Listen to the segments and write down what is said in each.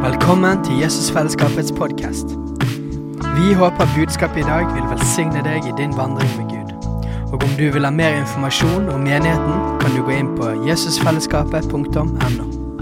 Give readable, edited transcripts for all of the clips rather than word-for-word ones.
Velkommen til Jesusfellesskapets podcast. Vi håper budskapet I dag vil velsigne deg I din vandring med Gud. Og om du vil ha mer informasjon om menigheten, kan du gå inn på jesusfellesskapet.no.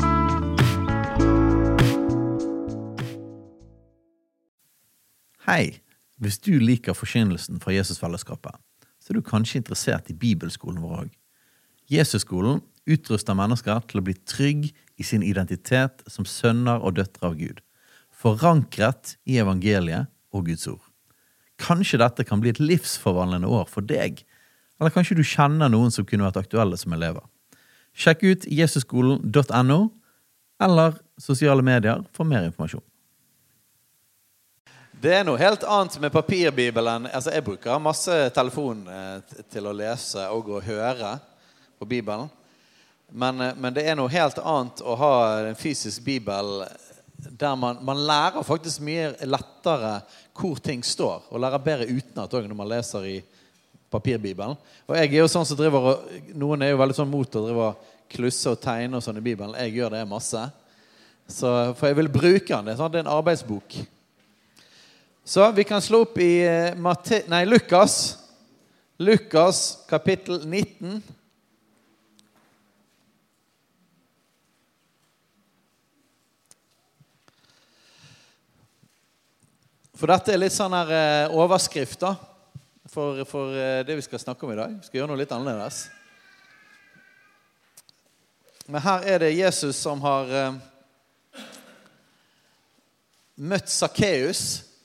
Hei, hvis du liker forkynnelsen fra Jesusfellesskapet, så du kanskje interessert I bibelskolen vår også. Jesusskolen utruster mennesker til å bli trygg I sin identitet som sønner og døtre av Gud, forankret I evangeliet og Guds ord. Kanskje dette kan bli et livsforvandlende år for deg, eller kanskje du kjenner noen som kunne vært aktuelle som elever. Sjekk ut jesusskolen.no eller sosiale medier for mer informasjon. Det noe helt annet med papirbibelen. Altså, jeg bruker masse telefon til å lese og å høre på Bibelen. Men det noe helt annet å ha en fysisk Bibel der man lærer faktisk mye lettere hvor ting står, og lærer bedre utenat også når man leser I papirbibelen. Og jeg jo sånn som driver, noen jo veldig sånn mot å drive og klusse og tegne og sånn I Bibelen. Jeg gjør det masse. For jeg vil bruke den. Det en arbeidsbok. Så vi kan slå opp I Lukas kapittel 19. For dette litt sånn her overskrift da, for det vi skal snakke om I dag. Vi skal gjøre noe litt annerledes. Men her det Jesus som har møtt Zacchaeus,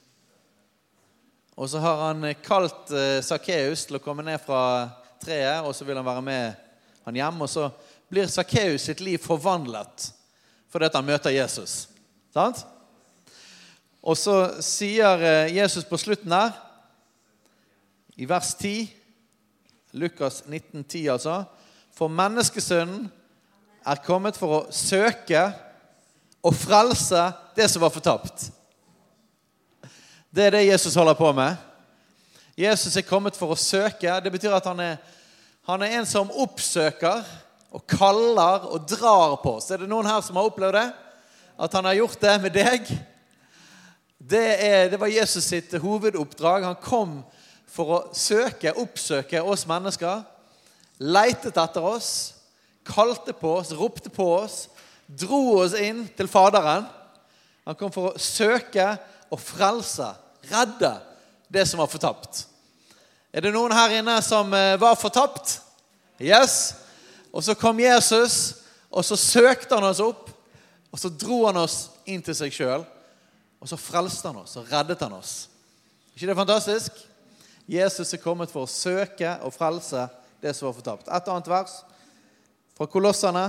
og så har han kalt Zacchaeus til å komme ned fra treet, og så vil han være med han hjem, og så blir Zacchaeus sitt liv forvandlet fordi at han møter Jesus. Sant? Og så sier Jesus på slutten der, I vers 10, Lukas 19:10 altså, for menneskesønnen kommet for å søke og frelse det som var fortapt. Det det Jesus holder på med. Jesus kommet for å søke, det betyr at han en som oppsøker og kaller og drar på oss. Det noen her som har opplevd det? At han har gjort det med deg? Det var Jesus sitt hovedoppdrag. Han kom for å oppsøke oss mennesker, leitet etter oss, kalte på oss, ropte på oss, dro oss inn til Faderen. Han kom for å søke og frelse, redde det som var fortapt. Det noen her inne som var fortapt? Yes. Og så kom Jesus, og så søkte han oss opp, og så dro han oss inn til seg selv. Og så frelste han oss, og reddet han oss. Ikke det fantastisk? Jesus kommet for å søke og frelse det som var fortapt. Et annet vers fra Kolossene.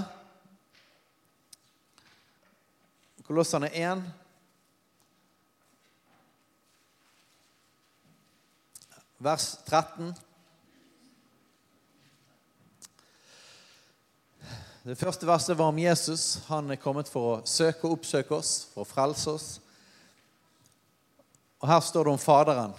Kolossene 1. Vers 13. Det første verset var om Jesus. Han kommet for å søke og oppsøke oss, for å frelse oss. Og her står det om Faderen.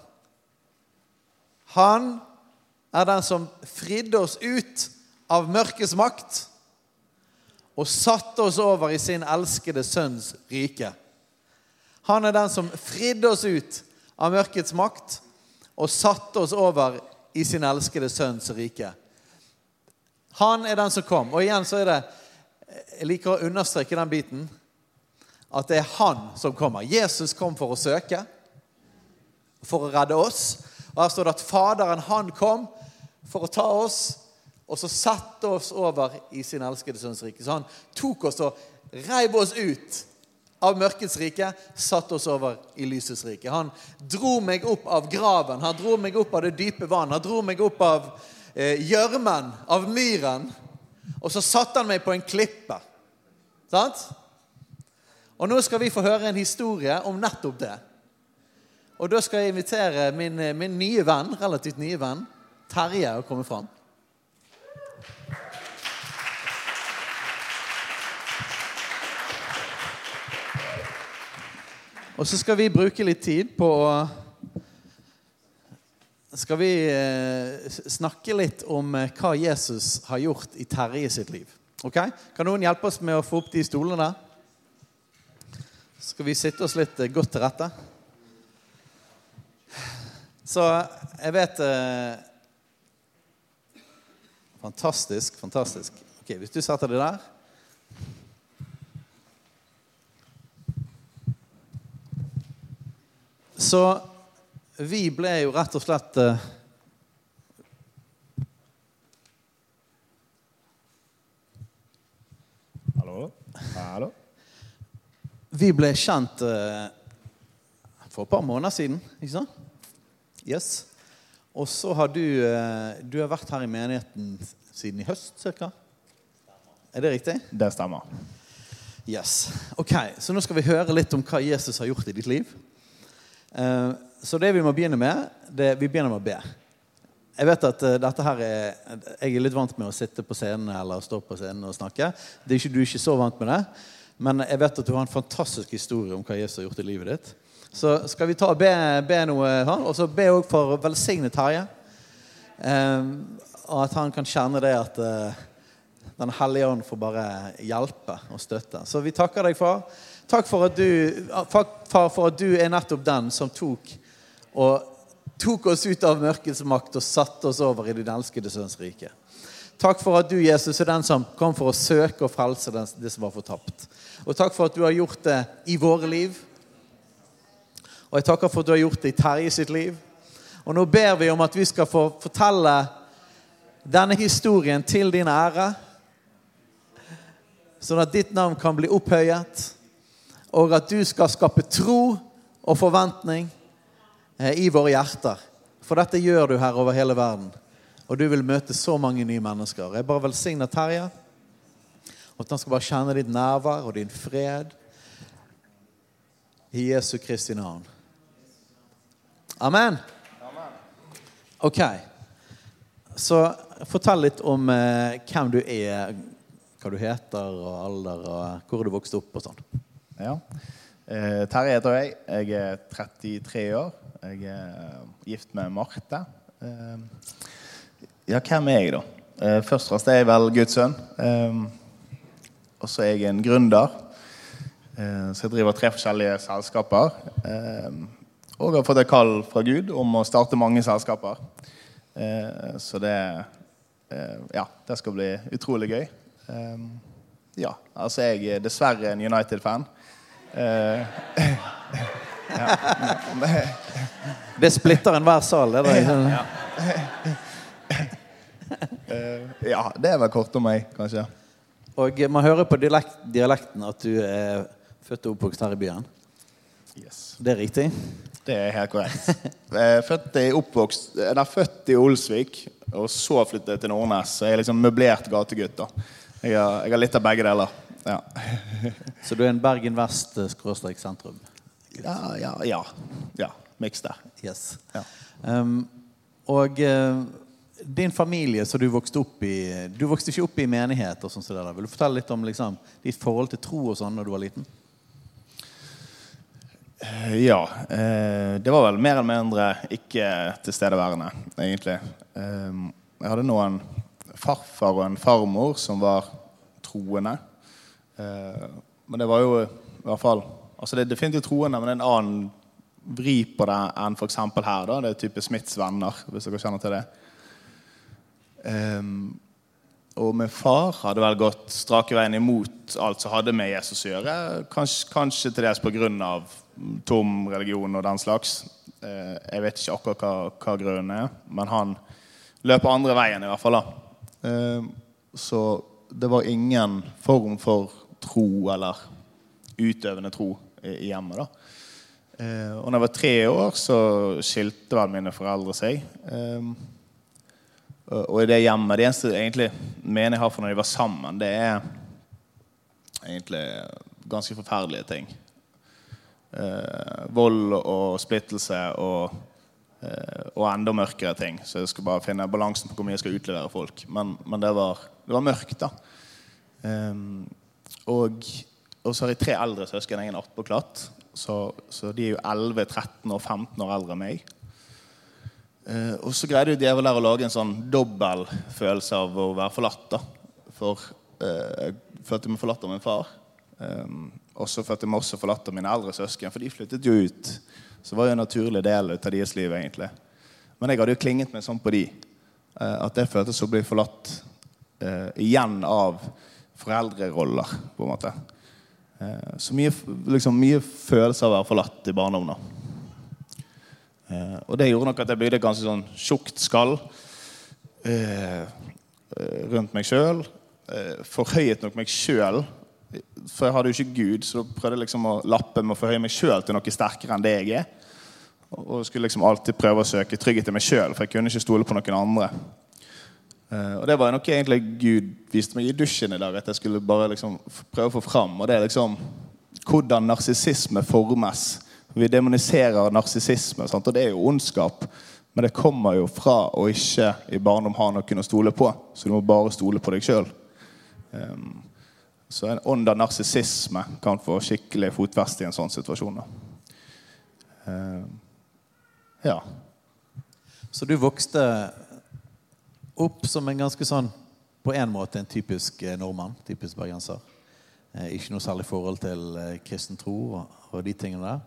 Han den som fridde oss ut av mørkets makt og satte oss over I sin elskede sønns rike. Han den som fridde oss ut av mørkets makt og satte oss over I sin elskede sønns rike. Han den som kom. Og igjen så det, jeg liker å understreke den biten, at det han som kommer. Jesus kom for å søke, for å redde oss. Og her står det at Faderen, han kom for å ta oss, og så satte oss over I sin elskede sønns rike. Så han tok oss og reiv oss ut av mørkets rike, satte oss over I lysets rike. Han dro meg opp av graven, han dro meg opp av det dype vann, han dro meg opp av gjørmen, av myren, og så satte han meg på en klippe. Sant? Og nå skal vi få høre en historie om nettopp det. Og da skal jeg invitere min nye venn, relativt nye venn, Terje, å komme fram. Og så skal vi bruke litt tid på skal vi snakke litt om hva Jesus har gjort I Terje sitt liv. Ok? Kan noen hjelpe oss med å få opp de stolene der? Skal vi sitte oss litt godt til rette? Så jeg vet fantastisk. Ok, hvis du setter det der. Så vi ble jo rett og slett Hallo. Vi ble kjent for et par måneder siden, ikke sant? Yes. Og så har du har vært her i menigheten siden i høst, cirka? Er det riktig? Det stemmer. Yes. Ok, så nå skal vi høre litt om hva Jesus har gjort i ditt liv. Så det vi må begynne med, vi begynner med å be. Jeg vet at dette her jeg er litt vant med å sitte på scenen eller stå på scenen og snakke. Du er ikke så vant med det, men jeg vet at du har en fantastisk historie om hva Jesus har gjort i livet ditt. Så skal vi ta og be noe her, og så be også for velsigne Terje, og at han kan kjenne det at den hellige ånd får bare hjelpe og støtte. Så vi takker deg, far. Takk for at du er nettopp den som tok oss ut av mørkets makt og satte oss over i din elskede sønns rike. Takk for at du, Jesus, er den som kom for å søke og frelse det som var fortapt. Og takk for at du har gjort det i våre liv. Og jeg takker for at du har gjort det i Terje sitt liv. Og nå ber vi om at vi skal få fortelle denne historien til din ære, sånn at ditt navn kan bli opphøyet, og at du skal skape tro og forventning i våre hjerter. For dette gjør du her over hele verden. Og du vil møte så mange nye mennesker. Jeg bare velsigner Terje, og at han skal bare kjenne ditt nærvær og din fred i Jesu Kristi navn. Amen. Ok. Så fortell litt om hvem du er, hva du heter og alder, og hvor du vokste opp og sånn. Ja. Terje heter jeg. Jeg er 33 år. Jeg er gift med Marte. Ja, hvem er jeg da? Først og fremst er jeg vel Guds sønn. Og så er jeg en gründer. Så jeg driver 3 forskjellige selskaper. Og har fått et kall fra Gud om å starte mange selskaper. Så det skal bli utrolig gøy. Ja, altså jeg er dessverre en United-fan. Det splitter en hver sal, det der. Ja, det er vel kort om meg, kanskje. Og man hører på dialekten at du er født og oppvokst her i byen. Yes. Det er riktig? Det er helt korrekt. Jeg er født i Olsvik, og så flyttet jeg til Nordnes. Så jeg er liksom møblert gategutt da. Jeg har litt av begge deler. Ja. Så du er en Bergen Vest/sentrum? Ja, miks der. Yes. Ja. Og din familie som du vokste ikke opp i menighet og sånn som det der. Vil du fortelle litt om liksom, ditt forhold til tro og sånn når du var liten? Ja, det var vel mer eller mindre ikke tilstedeværende, egentlig. Jeg hadde nå en farfar og en farmor som var troende. Men det var jo i hvert fall, altså det er definitivt troende, men en annen vri på det enn for eksempel her da. Det er type Smiths venner, hvis dere kjenner til det. Og min far hadde vel gått strake veien imot alt som hadde med Jesus å gjøre. Kanskje til dels på grunn av tom religion og den slags. Jeg vet ikke akkurat hva grunnen er, men han løper andre veien i hvert fall da. Så det var ingen form for tro eller utøvende tro i hjemmet da. Og når jeg var 3 år så skilte vel mine foreldre seg. Og i det hjemmet, det eneste egentlig mener jeg har for når de var sammen, det er egentlig ganske forferdelige ting. Vold og splittelse og enda mørkere ting. Så jeg skal bare finne balansen på hvor mye jeg skal utlevere folk. Men det var mørkt da. Og så har jeg 3 eldre søsken, jeg er en attpåklatt. Så de er jo 11, 13 og 15 år eldre enn meg. Og så greide de vel der å lage en sånn dobbel følelse av å være forlatt da. For jeg følte meg forlatt av min far. Og så følte jeg meg også forlatt av mine eldre søsken, for de flyttet jo ut. Så var jo en naturlig del av deres liv egentlig. Men jeg hadde jo klinget meg sånn på de, at jeg følte så å bli forlatt igjen av foreldreroller, på en måte. Så mye følelse av å være forlatt i barndommen. Og det gjorde nok at jeg bygde et ganske sånn tjukt skall rundt meg selv. Forhøyet nok meg selv, for jeg hadde jo ikke Gud, så da prøvde jeg liksom å lappe med å forhøye meg selv til noe sterkere enn det jeg er. Og skulle liksom alltid prøve å søke trygghet til meg selv, for jeg kunne ikke stole på noen andre. Og det var nok egentlig Gud viste meg i dusjen i dag, at jeg skulle bare liksom prøve å få fram. Og det er liksom hvordan narsissisme formes. Vi demoniserer narsissisme, sant? Og det er jo ondskap. Men det kommer jo fra å ikke i barndom ha noen å stole på. Så du må bare stole på deg selv. Så en ånd av narsissisme kan få skikkelig fotfeste i en sånn situasjon. Ja. Så du vokste opp som en ganske sånn, på en måte en typisk nordmann, typisk bergenser. Ikke noe særlig forhold til kristen tro og de tingene der.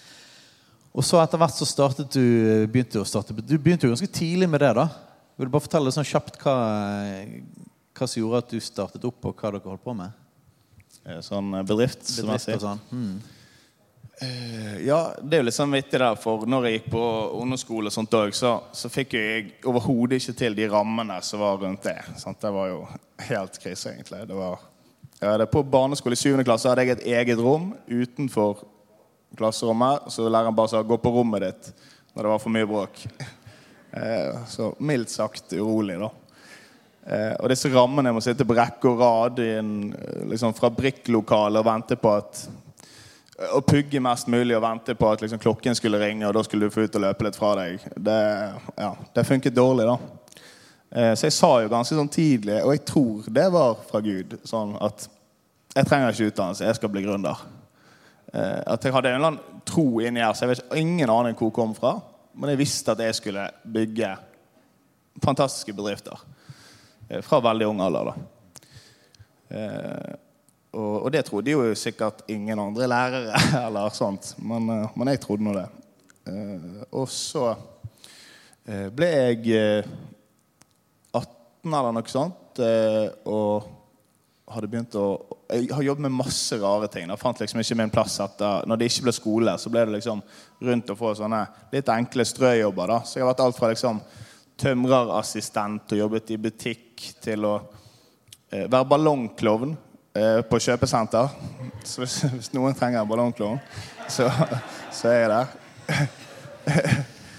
Og så etter hvert så begynte jo ganske tidlig med det da. Vil du bare fortelle sånn kjapt hva som gjorde at du startet opp, og hva dere holdt på med? Sånn bedriftsmessig. Og sånn. Ja, det er jo litt sånn vittig der, for når jeg gikk på ungdomsskole og sånt også, så fikk jeg overhodet ikke til de rammene som var rundt det. Sant? Det var jo helt krise egentlig. På barneskole i 7. klasse hadde jeg et eget rom utenfor klasserommet, så læreren bare sa, gå på rommet ditt når det var for mye bråk. Så mildt sagt urolig da. Og disse rammene må sitte på rekke og rad liksom fra brikklokale og vente på at og pugge mest mulig og vente på at liksom, klokken skulle ringe, og da skulle du få ut og løpe litt fra deg. Det funket dårlig da. Så jeg sa jo ganske sånn tidlig, og jeg tror det var fra Gud, sånn at jeg trenger ikke utdannelse, jeg skal bli gründer. At jeg hadde en eller annen tro inni her, så jeg vet ingen aning hvor jeg kom fra, men jeg visste at jeg skulle bygge fantastiske bedrifter. Fra veldig ung alder da. Og det trodde jo sikkert ingen andre lærere eller sånt, men jeg trodde nå det. Og så ble jeg 18 eller noe sånt, og hadde begynt jeg har jobbet med masse rare ting. Jeg fant liksom ikke min plass etter, når det ikke ble skole, så ble det liksom rundt å få sånne litt enkle strøjobber da. Så jeg har vært alt fra liksom tømrerassistent og jobbet i butikk til å være ballongklovn på kjøpesenter. Så hvis noen trenger en ballongklovn, så er jeg der.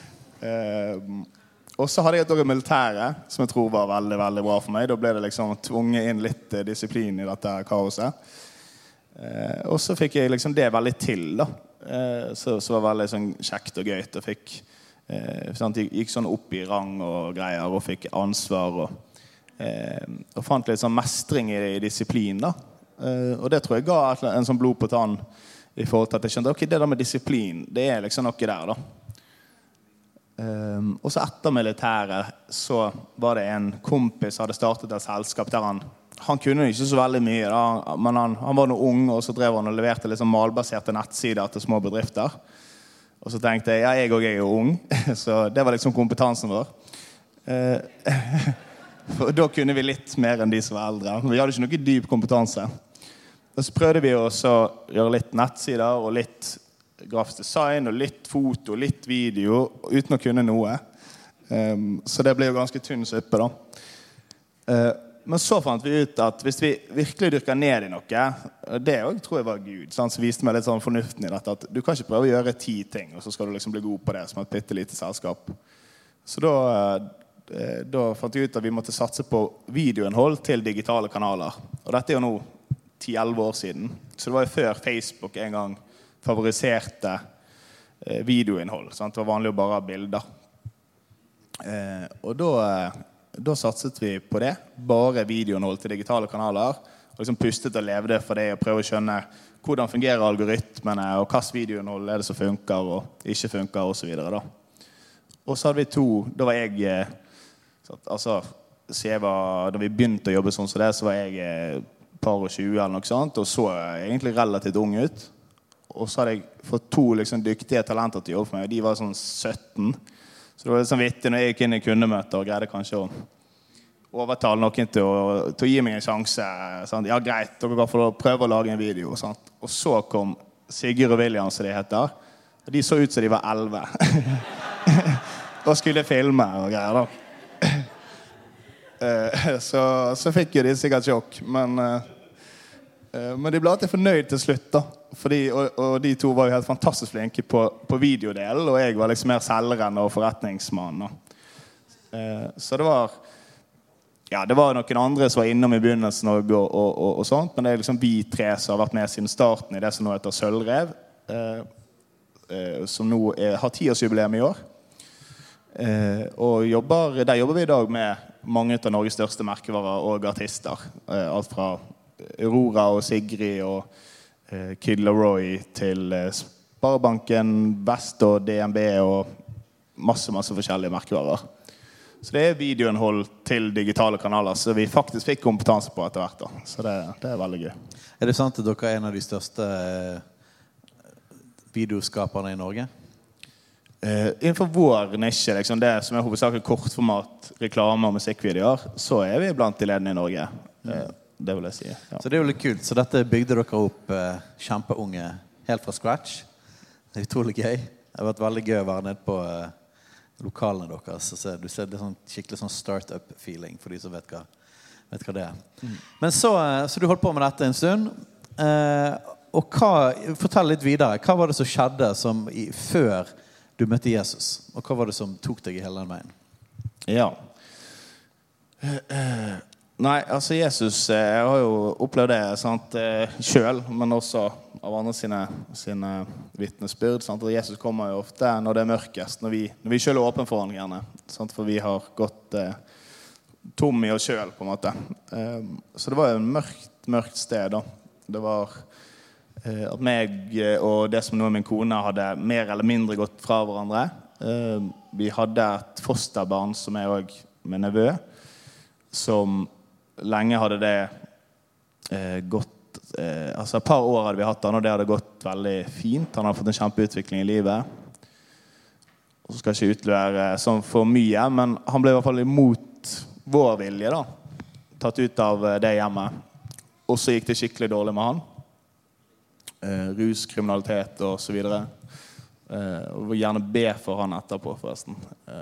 Og så hadde jeg et år i militæret, som jeg tror var veldig, veldig bra for meg. Da ble det liksom tvunget inn litt disiplin i dette kaoset. Og så fikk jeg liksom det veldig til da. Så var veldig sånn kjekt og gøyt. Jeg gikk sånn opp i rang og greier, og fikk ansvar og fant litt sånn mestring i disiplin da. Og det tror jeg ga en sånn blod på tann i forhold til at jeg skjønte, ok, det der med disiplin, det er liksom noe der da. Og så etter militæret så var det en kompis som hadde startet et selskap der han kunne ikke så veldig mye da, men han var noe ung, og så drev han og leverte liksom malbaserte nettsider til små bedrifter. Og så tenkte jeg, jeg er jo ung, så det var liksom kompetansen vår. For da kunne vi litt mer enn de som var eldre. Vi hadde ikke noe dyp kompetanse. Og så prøvde vi også å gjøre litt nettsider og litt grafisk design og litt foto, litt video, uten å kunne noe. Så det ble jo ganske tynn suppe da. Men så fant vi ut at hvis vi virkelig dyrker ned i noe, det også tror jeg var Gud, sant? Så viste meg litt sånn fornuften i dette, at du kan ikke prøve å gjøre 10 ting, og så skal du liksom bli god på det som et bittelite selskap. Så da fant vi ut at vi måtte satse på videoinnhold til digitale kanaler. Og dette er jo nå 10-11 år siden. Så det var jo før Facebook en gang favoriserte videoinnhold. Sant? Det var vanlig å bare ha bilder. Og da satset vi på det. Bare videoinnhold til digitale kanaler. Og liksom pustet og levde for det, og prøve å skjønne hvordan fungerer algoritmene, og hvilket videoinnhold er det som funker og ikke funker, og så videre da. Og så hadde vi 2, da var jeg... Altså, da vi begynte å jobbe sånn som det, så var jeg par og 20 eller noe sånt, og så egentlig relativt ung ut. Og så hadde jeg fått 2 liksom, dyktige talenter til å jobbe for meg, og de var sånn 17. Så det var litt sånn vittig når jeg gikk inn i kundemøter og greide kanskje å overtale noen til å gi meg en sjanse. Sant? Ja, greit, dere kan få prøve å lage en video. Sant? Og så kom Sigurd og William, som de heter. Og de så ut som de var 11. Og skulle filme og greier da. Så fikk jo de sikkert sjokk, men de ble alltid fornøyd til slutt da. Fordi, og de 2 var jo helt fantastisk flinke på videodelen, og jeg var liksom mer selgeren og forretningsmann da. Så det var noen andre som var innom i begynnelsen og sånt, men det liksom vi 3 som har vært med siden starten i det som nå heter Sølvrev, som nå har 10-årsjubileum i år. Og der jobber vi i dag med mange av Norges største merkevarer og artister. Alt fra Aurora og Sigrid og Kid Laroi til Sparebanken, Vest og DNB og masse forskjellige merkevarer. Så det videoinnhold til digitale kanaler, så vi faktisk fikk kompetanse på etter hvert da. Så det veldig gøy. Det sant at dere en av de største videoskaperne i Norge? Innenfor vår nisje, liksom det som hovedsakelig kortformat, reklame og musikkvideoer, så vi blant de ledende i Norge. Det vil jeg si. Ja. Så det jo litt kult. Så dette bygde dere opp kjempeunge, helt fra scratch. Det utrolig gøy. Det har vært veldig gøy å være nede på lokalene deres. Så du ser det sånn, skikkelig sånn startup-feeling for de som vet hva det Men så du holdt på med dette en stund. Og fortell litt videre. Hva var det som skjedde før du møtte Jesus? Og hva var det som tok deg i hele den veien? Ja. Nei, altså Jesus, jeg har jo opplevd det sant, selv, men også av andre sine vittnesbyrd. Sant? Og Jesus kommer jo ofte når det mørkest, når vi selv åpne for han gjerne. Sant? For vi har gått tom i oss selv, på en måte. Så det var jo en mørkt sted da. Det var at meg og det som nå min kone hadde mer eller mindre gått fra hverandre. Vi hadde et fosterbarn som også med nevø, som lenge hadde det gått altså et par år hadde vi hatt han, og det hadde gått veldig fint. Han hadde fått en kjempeutvikling i livet. Og så skal jeg ikke utlevere sånn for mye, men han ble i hvert fall imot vår vilje da. Tatt ut av det hjemmet. Og så gikk det skikkelig dårlig med han. Rus, kriminalitet og så videre. Og vil gjerne be for han etterpå forresten.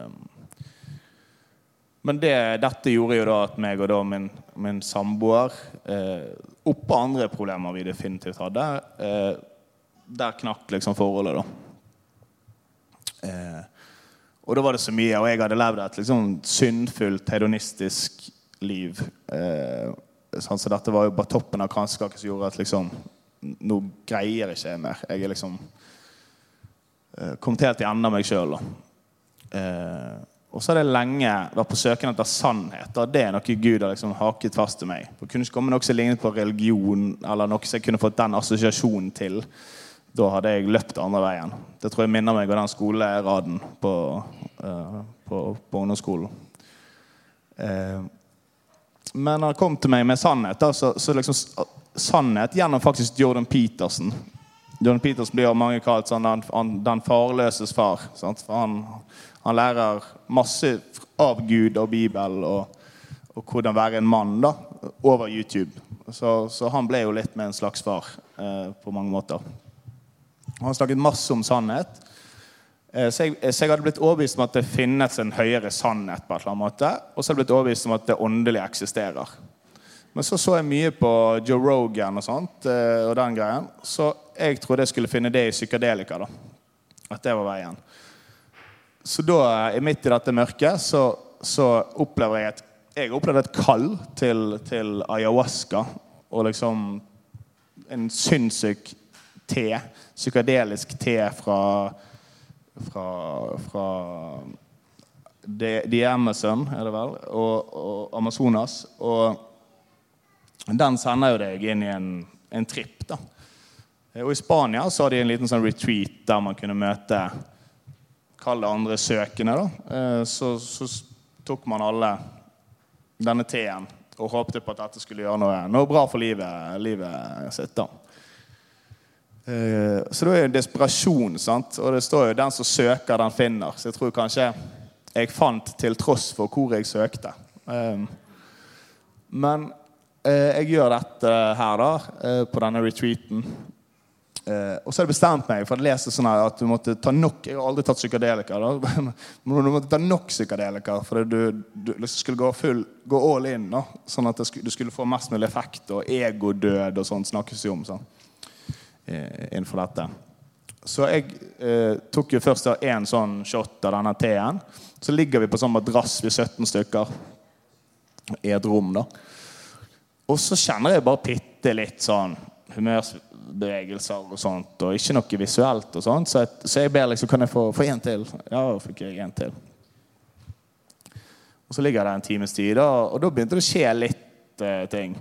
Men dette gjorde jo da at meg og da min samboer oppå andre problemer vi definitivt hadde der knakk liksom forholdet da og da var det så mye og jeg hadde levd et liksom syndfullt hedonistisk liv sånn så dette var jo bare toppen av kranskaken som gjorde at liksom nå greier ikke jeg mer jeg liksom kommet helt i enda meg selv da og så har det lenge vært på søken etter sannhet. Og det noe Gud har liksom haket fast til meg. Det kunne ikke komme noe som lignet på religion, eller noe som jeg kunne fått den assosiasjonen til. Da hadde jeg løpt andre veien. Det tror jeg minner meg av den skoleraden på ungdomsskolen. Men han kom til meg med sannhet. Da, så liksom sannhet gjennom faktisk Jordan Peterson. Jordan Peterson blir av mange kalt sånn, den farløses far. Sant? For han lærer masse av Gud og Bibel og hvordan være en mann da, over YouTube. Så han ble jo litt med en slags far på mange måter. Han snakket masse om sannhet. Så jeg hadde blitt overbevist om at det finnes en høyere sannhet på en eller annen måte, og så hadde jeg blitt overbevist om at det åndelige eksisterer. Men så jeg mye på Joe Rogan og sånt, og den greien, så jeg trodde jeg skulle finne det i psykedelika da. At det var veien. Så da, midt i dette mørket, så opplever jeg opplevde et kall til ayahuasca, og liksom en sinnssyk te, psykedelisk te fra The Amazon, det vel, og Amazonas, og den sender jo deg inn i en tripp da. Og i Spania så har de en liten sånn retreat der man kunne møte kalle andre søkende da. Så tok man alle denne teen og håpte på at dette skulle gjøre noe bra for livet sitt da. Så det jo en desperasjon, sant? Og det står jo den som søker, den finner. Så jeg tror kanskje jeg fant til tross for hvor jeg søkte. Men jeg gjør dette her da, på denne retreaten. Og så det bestemt meg for å lese sånn her at du måtte ta nok, jeg har aldri tatt psykadelika da, men du måtte ta nok psykadelika for at du skulle gå all in da, sånn at du skulle få mest mulig effekt og egodød og sånt snakkes jo om sånn, innenfor dette. Så jeg tok jo først en sånn shot av denne teen, så ligger vi på sånn madrass vi 17 stykker i et rom da. Og så kjenner jeg bare pitte litt sånn humørsbevegelser og sånt, og ikke noe visuelt og sånt, så jeg ber liksom, kan jeg få en til? Ja, fikk jeg en til. Og så ligger det en times tid, og da begynte det å skje litt ting.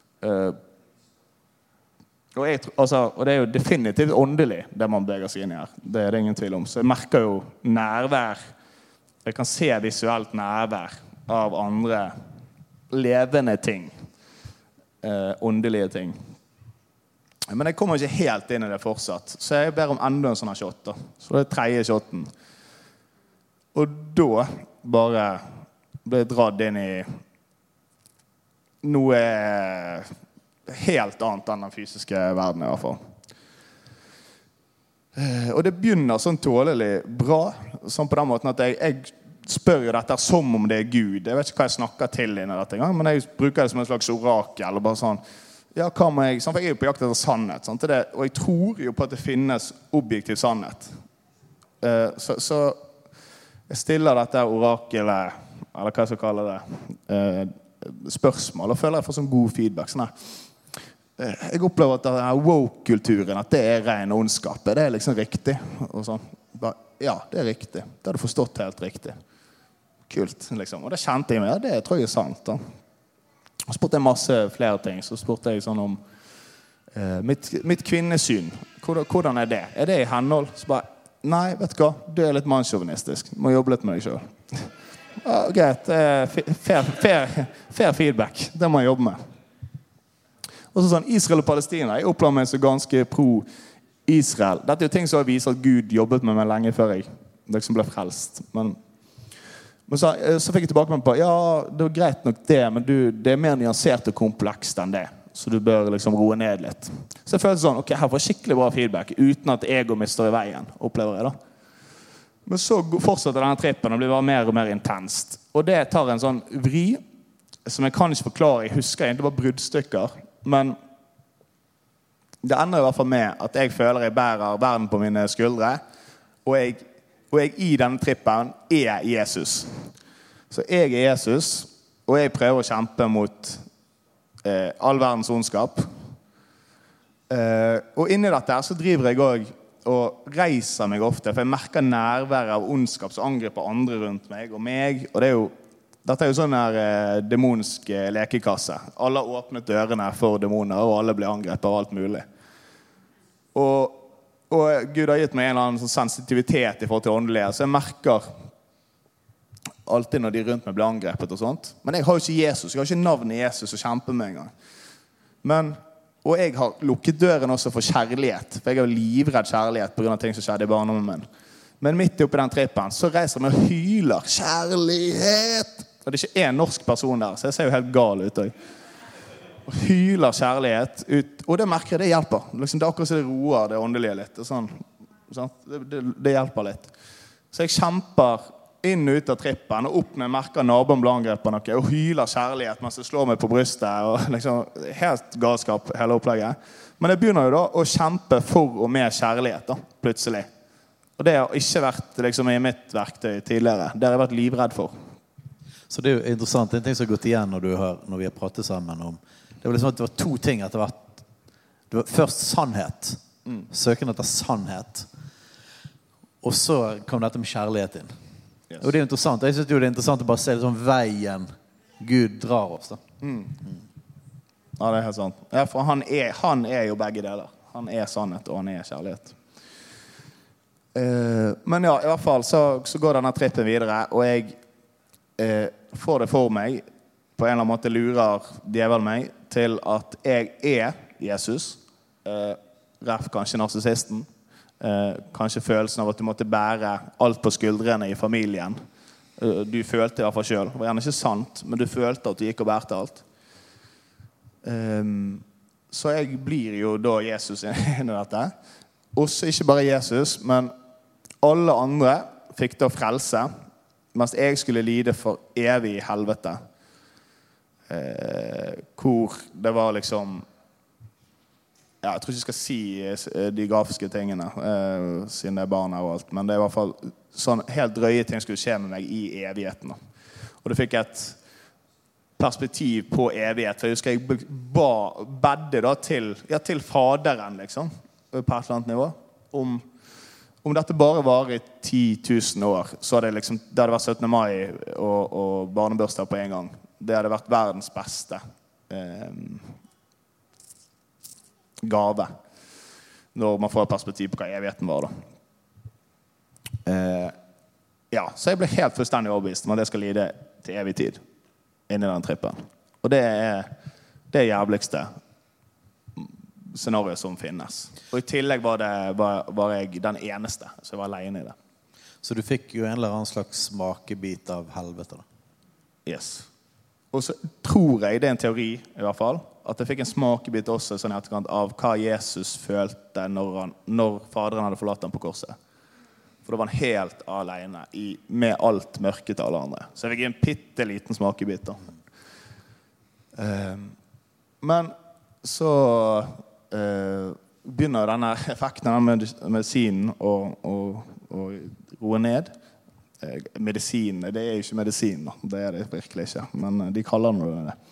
Og det jo definitivt åndelig, det man beveger seg inn i her. Det det ingen tvil om. Så jeg merker jo nærvær. Jeg kan se visuelt nærvær av andre levende ting. Åndelige ting. Men jeg kommer ikke helt inn i det fortsatt. Så jeg ber om enda en sånn shot da. Så det tredje shoten. Og da bare ble jeg dratt inn i noe helt annet enn den fysiske verden i hvert fall. Og det begynner sånn tålelig bra. Sånn på den måten at jeg spør jo dette som om det Gud. Jeg vet ikke hva jeg snakker til i dette engang, men jeg bruker det som en slags orakel. Og bare sånn, ja, hva må jeg? For jeg jo på jakt etter sannhet. Sant? Og jeg tror jo på at det finnes objektiv sannhet. Så jeg stiller dette orakelet, eller hva jeg skal kalle det, spørsmål, og føler jeg får sånn god feedback. Sånn her. Jeg opplever at denne woke-kulturen, at det ren ondskap. Det liksom riktig. Og sånn. Ja, det riktig. Det har du forstått helt riktig. Kult, liksom. Og det kjente jeg meg. Ja, det tror jeg sant, da. Og spurte jeg masse flere ting. Så spurte jeg sånn om mitt kvinnesyn. Hvordan det? Det i henhold? Så bare, nei, vet du hva? Du litt mannssjåvinistisk. Du må jobbe litt med deg selv. Ja, greit. Fair feedback. Det må jeg jobbe med. Og så sånn, Israel og Palestina. Jeg opplever meg så ganske pro-Israel. Dette jo ting som viser at Gud jobbet med meg lenge før jeg liksom ble frelst. Men så fikk jeg tilbake med på, ja, det var greit nok det, men det mer nyansert og komplekst enn det. Så du bør liksom roe ned litt. Så jeg følte sånn, ok, her får jeg skikkelig bra feedback, uten at ego mister i veien, opplever jeg da. Men så fortsetter denne trippen og blir bare mer og mer intenst. Og det tar en sånn vri, som jeg kan ikke forklare, jeg husker egentlig bare bruddstykker, men det ender i hvert fall med at jeg føler jeg bærer verden på mine skuldre, og jeg i denne trippen Jesus. Så jeg Jesus, og jeg prøver å kjempe mot all verdens ondskap. Og inni dette her så driver jeg også og reiser meg ofte, for jeg merker nærværet av ondskap som angriper andre rundt meg, og dette jo sånn her demonsk lekekasse. Alle har åpnet dørene for demoner, og alle blir angrepet av alt mulig. Og Gud har gitt meg en eller annen sånn sensitivitet i forhold til åndelige, så jeg merker alltid når de rundt meg blir angrepet og sånt. Men jeg har jo ikke Jesus, jeg har ikke navnet Jesus å kjempe med en gang. Og jeg har lukket døren også for kjærlighet, for jeg har livredd kjærlighet på grunn av ting som skjedde i barndommen min. Men midt oppi den trippen så reiser jeg meg og hyler kjærlighet. Og det ikke en norsk person der, så jeg ser jo helt gal ut også. Og hyler kjærlighet ut, og det merker jeg, det hjelper. Liksom, det akkurat så det roer det åndelige litt. Sånn. Det hjelper litt. Så jeg kjemper inn og ut av trippen, og opp når jeg merker naboen blir angrepet noe, og hyler kjærlighet mens jeg slår meg på brystet, og liksom, helt galskap hele opplegget. Men jeg begynner jo da å kjempe for og med kjærlighet da, plutselig. Og det har ikke vært liksom, i mitt verktøy tidligere. Det har jeg vært livredd for. Så det jo interessant, det en ting som har gått igjen når vi har pratet sammen om. Det var liksom at det var to ting etter hvert. Det var først sannhet. Søken etter sannhet. Og så kom dette med kjærlighet inn. Yes. Og det jo interessant. Jeg synes jo det interessant å bare se liksom veien Gud drar oss da. Ja, det helt sant. Ja, for han jo begge deler. Han sannhet, og han kjærlighet. Men ja, i hvert fall så går denne trippen videre, og jeg får det for meg på en eller annen måte lurer djevel meg til at jeg Jesus. Ref kanskje narsissisten. Kanskje følelsen av at du måtte bære alt på skuldrene i familien. Du følte i hvert fall selv. Det var gjerne ikke sant, men du følte at du gikk og bærte alt. Så jeg blir jo da Jesus inn i dette. Også ikke bare Jesus, men alle andre fikk da frelse, mens jeg skulle lide for evig helvete. Hvor det var liksom ja, jeg tror ikke jeg skal si de grafiske tingene siden det barna og alt, men det er i hvert fall sånn helt drøye ting skulle skje med meg i evigheten og det fikk et perspektiv på evighet for jeg husker jeg bedde da til faderen liksom på et eller annet nivå om dette bare var i 10 000 år så hadde liksom, det hadde vært 17. mai og barnebursdag på en gang det hadde vært verdens beste gave når man får et perspektiv på hva evigheten var da. Ja, så jeg ble helt fullstendig overbevist om at jeg skal lide til evig tid inni den trippen. Og det er det jævligste scenariet som finnes. Og i tillegg var jeg den eneste, så jeg var alene i det. Så du fikk jo en eller annen slags smakebit av helvete da? Yes. Og så tror jeg, det er en teori i hvert fall, at jeg fikk en smakebit også sånn i etterkant av hva Jesus følte når faderen hadde forlatt ham på korset. For da var han helt alene med alt mørket til alle andre. Så jeg fikk en pitteliten smakebit da. Men så begynner denne effekten av medisinen å roe ned. Medisin, det er jo ikke medisin da. Det er det virkelig ikke, men de kaller det det.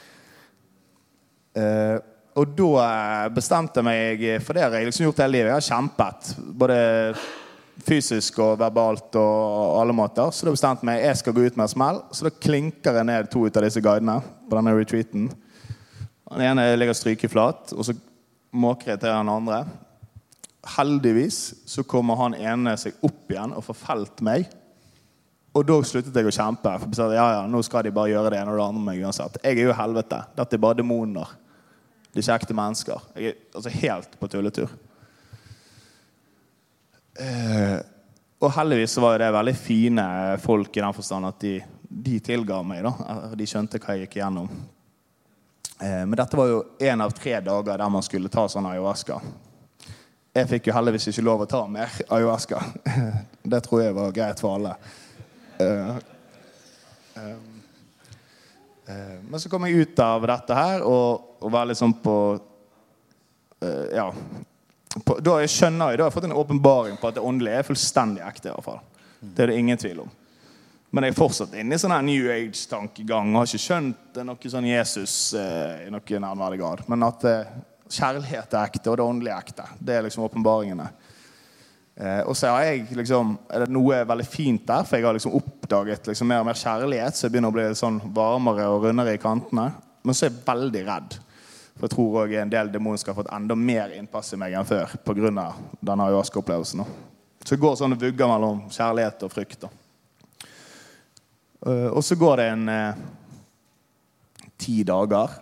Og da bestemte jeg meg for det har jeg liksom gjort hele livet jeg har kjempet både fysisk og verbalt og alle måter så da bestemte jeg meg jeg skal gå ut med en smell så da klinker jeg ned 2 ut av disse guidene på denne retreaten den ene ligger strykeflat og så måker jeg til den andre heldigvis så kommer han ene seg opp igjen og får felt meg og da sluttet jeg å kjempe for jeg sa ja, nå skal de bare gjøre det ene og det andre med meg uansett jeg er jo helvete, dette er bare demoner de er ekte mennesker. Jeg er altså helt på tulletur. Og heldigvis så var det veldig fine folk i den forstand at de tilga meg da. De skjønte hva jeg gikk igjennom. Men dette var jo en av 3 dager der man skulle ta sånn ayahuasca. Jeg fikk jo heldigvis ikke lov å ta mer ayahuasca. Det tror jeg var greit for alle. Men så kom jeg ut av dette her og var liksom på ja da skjønner jeg da har jeg fått en åpenbaring på at det åndelige er fullstendig ekte i hvert fall det er det ingen tvil om men jeg er fortsatt inne i sånn her New Age-tankegang og har ikke skjønt noe sånn Jesus i noe nærmere grad men at kjærlighet er ekte og det åndelige er ekte det er liksom åpenbaringene og så har jeg liksom er det noe veldig fint der for jeg har liksom oppdaget liksom mer og mer kjærlighet så jeg begynner å bli sånn varmere og rundere i kantene men så er jeg veldig redd for jeg tror også en del demoner har fått enda mer innpass i meg enn før på grunn av denne ayahuasca-opplevelsen så det går sånn vugger mellom kjærlighet og frykt da. Og så går det en 10 dager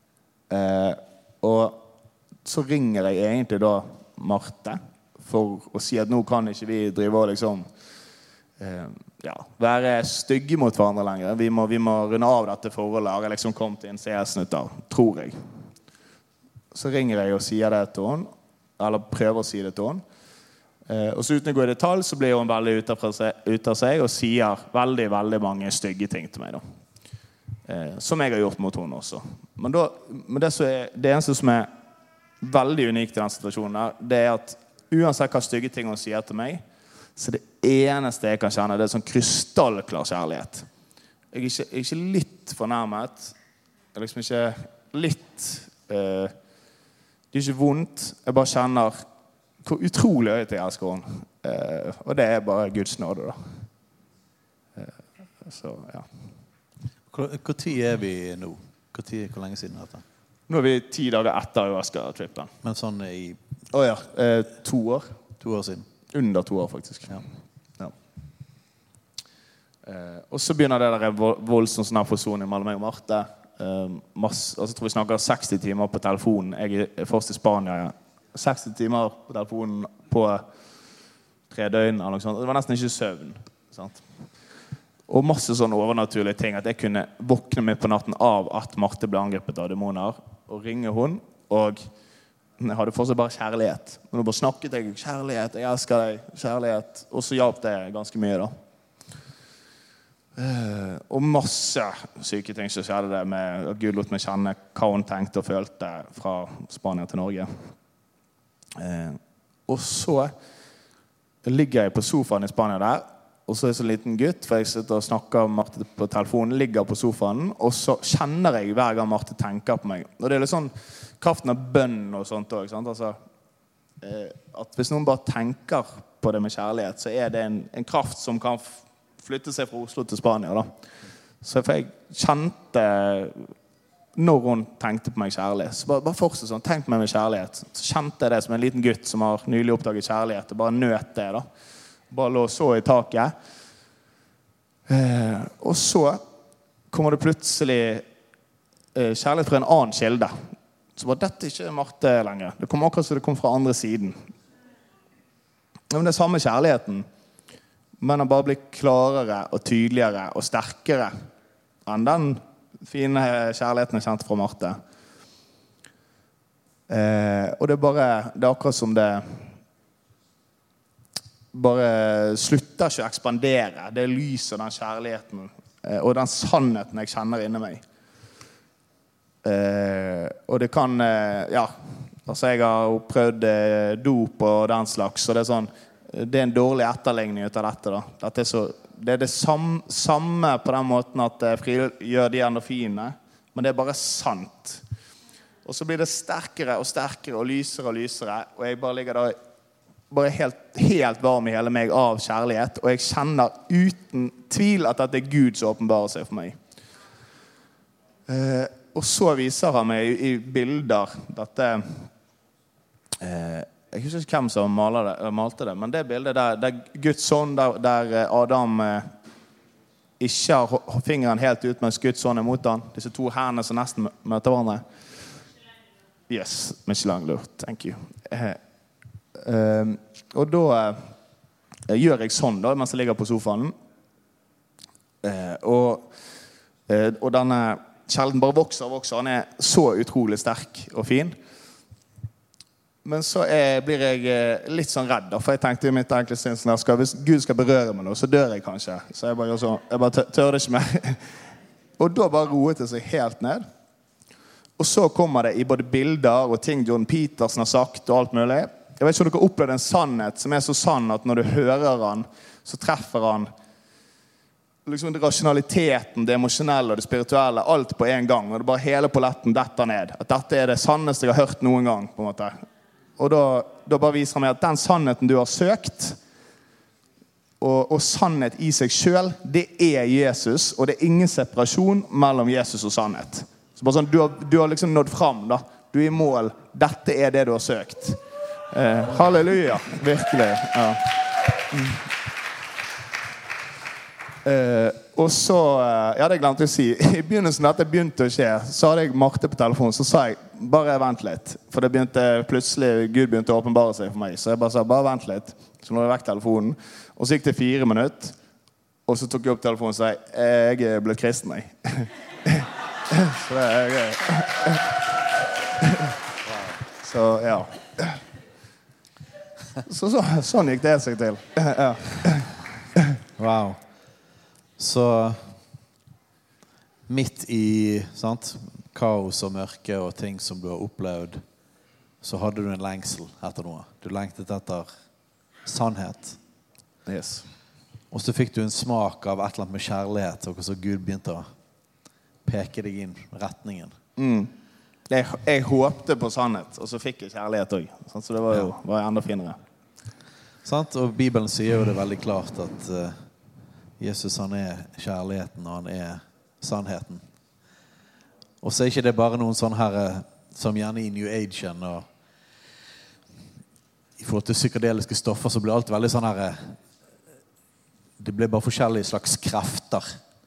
og så ringer jeg egentlig da Marte for å si at nå kan ikke vi drive og liksom være stygge mot hverandre lenger. Vi må runde av dette forholdet. Har jeg liksom kommet til en CS-nytt av, tror jeg. Så ringer jeg og sier det til henne, eller prøver å si det til henne. Og så uten å gå i detalj, så blir hun veldig ute av seg og sier veldig, veldig mange stygge ting til meg da. Som jeg har gjort mot henne også. Men det eneste som er veldig unikt i den situasjonen der, det er at uansett hva stygge ting hun sier til meg, så det eneste jeg kan kjenne, det er sånn krystallklar kjærlighet. Jeg er ikke litt fornærmet. Jeg er liksom ikke litt... det er ikke vondt. Jeg bare kjenner hvor utrolig høyt jeg elsker henne. Og det er bare Guds nåde, da. Så, ja. Hvor tid er vi nå? Hvor lenge siden er dette? Nå er vi 10 dager etter ayahuasca-trippen. Men sånn i... 2 år. 2 år siden. Under 2 år faktisk. Ja. Ja. Og så begynner det der voldsomt sånn her forsoning mellom meg og Marte. Altså, jeg tror vi snakker 60 timer på telefonen. Jeg først i Spania. 60 timer på telefonen på 3 døgn. Eller noe sånt. Det var nesten ikke søvn. Sant? Og masse sånne overnaturlige ting. At jeg kunne våkne meg på natten av at Marte ble angrepet av demoner. Og ringe hun. Og jeg hadde fortsatt bare kjærlighet. Men nå bare snakket jeg kjærlighet. Jeg elsker deg. Kjærlighet. Og så hjalp det ganske mye da. Og masse syke ting som skjedde det med at Gud lot meg kjenne hva hun tenkte og følte fra Spania til Norge. Og så ligger jeg på sofaen i Spania der, og så er det så liten gutt, for jeg sitter og snakker med Marte på telefonen, ligger på sofaen, og så kjenner jeg hver gang Marte tenker på meg. Og det er litt sånn kraften av bønn og sånt også, sant? Altså, at hvis noen bare tenker på det med kjærlighet, så er det en kraft som kan flytte seg fra Oslo til Spania da. Så for jeg kjente når hun tenkte på meg kjærlighet, så bare fortsatt sånn, tenk på meg med kjærlighet. Så kjente jeg det som en liten gutt som har nylig oppdaget kjærlighet, og bare nøt det da. Bare lå så i taket. Og så kommer det plutselig kjærlighet fra en annen kilde. Så bare, dette er ikke Marte lenger. Det kommer akkurat som det kom fra andre siden. Men det er samme kjærligheten. Men den bare blir klarere og tydeligere og sterkere enn den fine kjærligheten jeg kjente fra Marte. Og det er akkurat som det bare slutter ikke å ekspandere. Det lyser den kjærligheten og den sannheten jeg kjenner inni meg. Og det kan, ja, altså jeg har prøvd dop og den slags, og det er sånn, det er en dårlig etterligning ut av dette da. Det er det samme på den måten at det frigjør de endorfinene, men det er bare sant. Og så blir det sterkere og sterkere og lysere, og jeg bare ligger der bare helt varm i hele meg av kjærlighet, og jeg kjenner uten tvil at det er Gud som åpenbarer seg for meg. Og så viser han meg i bilder dette jeg husker ikke hvem som malte det, men det bildet der Guds ånd, der Adam ikke har fingeren helt ut, mens Guds ånd er mot han. Disse 2 hendene som nesten møter hverandre. Yes, Michelin lurt, thank you. Og da gjør jeg sånn da, mens jeg ligger på sofaen. Og denne kjærligheten bare vokser. Han er så utrolig sterk og fin. Men så blir jeg litt sånn redd, for jeg tenkte i mitt enkle sinn hvis Gud skal berøre meg nå, så dør jeg kanskje. Så jeg bare tør det ikke mer. Og da bare roet det seg helt ned. Og så kommer det i både bilder og ting Jordan Peterson har sagt og alt mulig. Jeg vet ikke om dere har opplevd en sannhet som er så sann at når du hører han, så treffer han liksom det rasjonaliteten, det emosjonelle og det spirituelle, alt på en gang. Og det bare hele poletten detter ned. At dette er det sanneste jeg har hørt noen gang, på en måte. Og da bare viser han meg at den sannheten du har søkt, og sannhet i seg selv, det er Jesus, og det er ingen separasjon mellom Jesus og sannhet. Så bare sånn, du har liksom nådd frem da. Du er i mål. Dette er det du har søkt. Halleluja, virkelig. Ja. Og så, jeg hadde glemt å si, i begynnelsen da dette begynte å skje, så hadde jeg Marte på telefonen, så sa jeg, bare vent litt, for det begynte plutselig, Gud begynte å åpenbare seg for meg, så jeg bare sa, bare vent litt, så nå jeg vekk telefonen, og så gikk det 4 minutter, og så tok jeg opp telefonen og sa, jeg er blitt kristen, jeg. Så det er gøy. Så, ja. Sånn gikk det seg til. Ja. Wow. Så midt i kaos og mørke og ting som du har opplevd, så hadde du en lengsel etter noe. Du lengtet etter sannhet. Yes. Og så fikk du en smak av et eller annet med kjærlighet, og så Gud begynte å peke deg inn retningen. Jeg håpte på sannhet, og så fikk jeg kjærlighet også. Så det var jo enda finere. Sant? Og Bibelen sier jo det veldig klart at Jesus han er kjærligheten, og han er sannheten. Og så er ikke det bare noen sånn her som gjerne i New Agen og i forhold til psykedeliske stoffer så blir alt veldig sånn her det ble bare forskjellige slags krefter.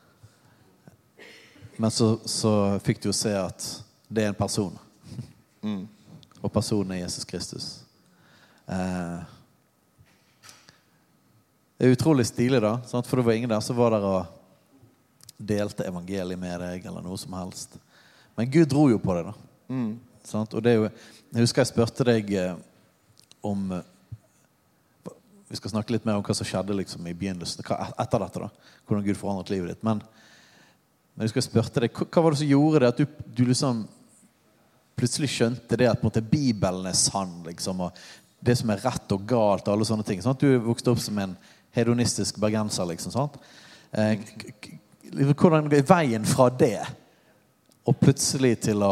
Men så fikk du jo se at det en person. Og personen Jesus Kristus. Det utrolig stilig da, sant? For det var ingen der som var der og delte evangeliet med deg, eller noe som helst. Men Gud dro jo på det da. Sant? Og det jo, jeg husker jeg spørte deg om, vi skal snakke litt mer om hva som skjedde liksom, i begynnelsen, etter dette da, hvordan Gud forandret livet ditt. Men jeg husker jeg spørte deg, hva var det som gjorde det at du liksom plutselig skjønte det at på en måte, Bibelen sann, liksom, og det som rett og galt, og alle sånne ting. Sant? Du vokste opp som en hedonistisk bergenser, liksom, sant? Hvordan er veien fra det, og plutselig til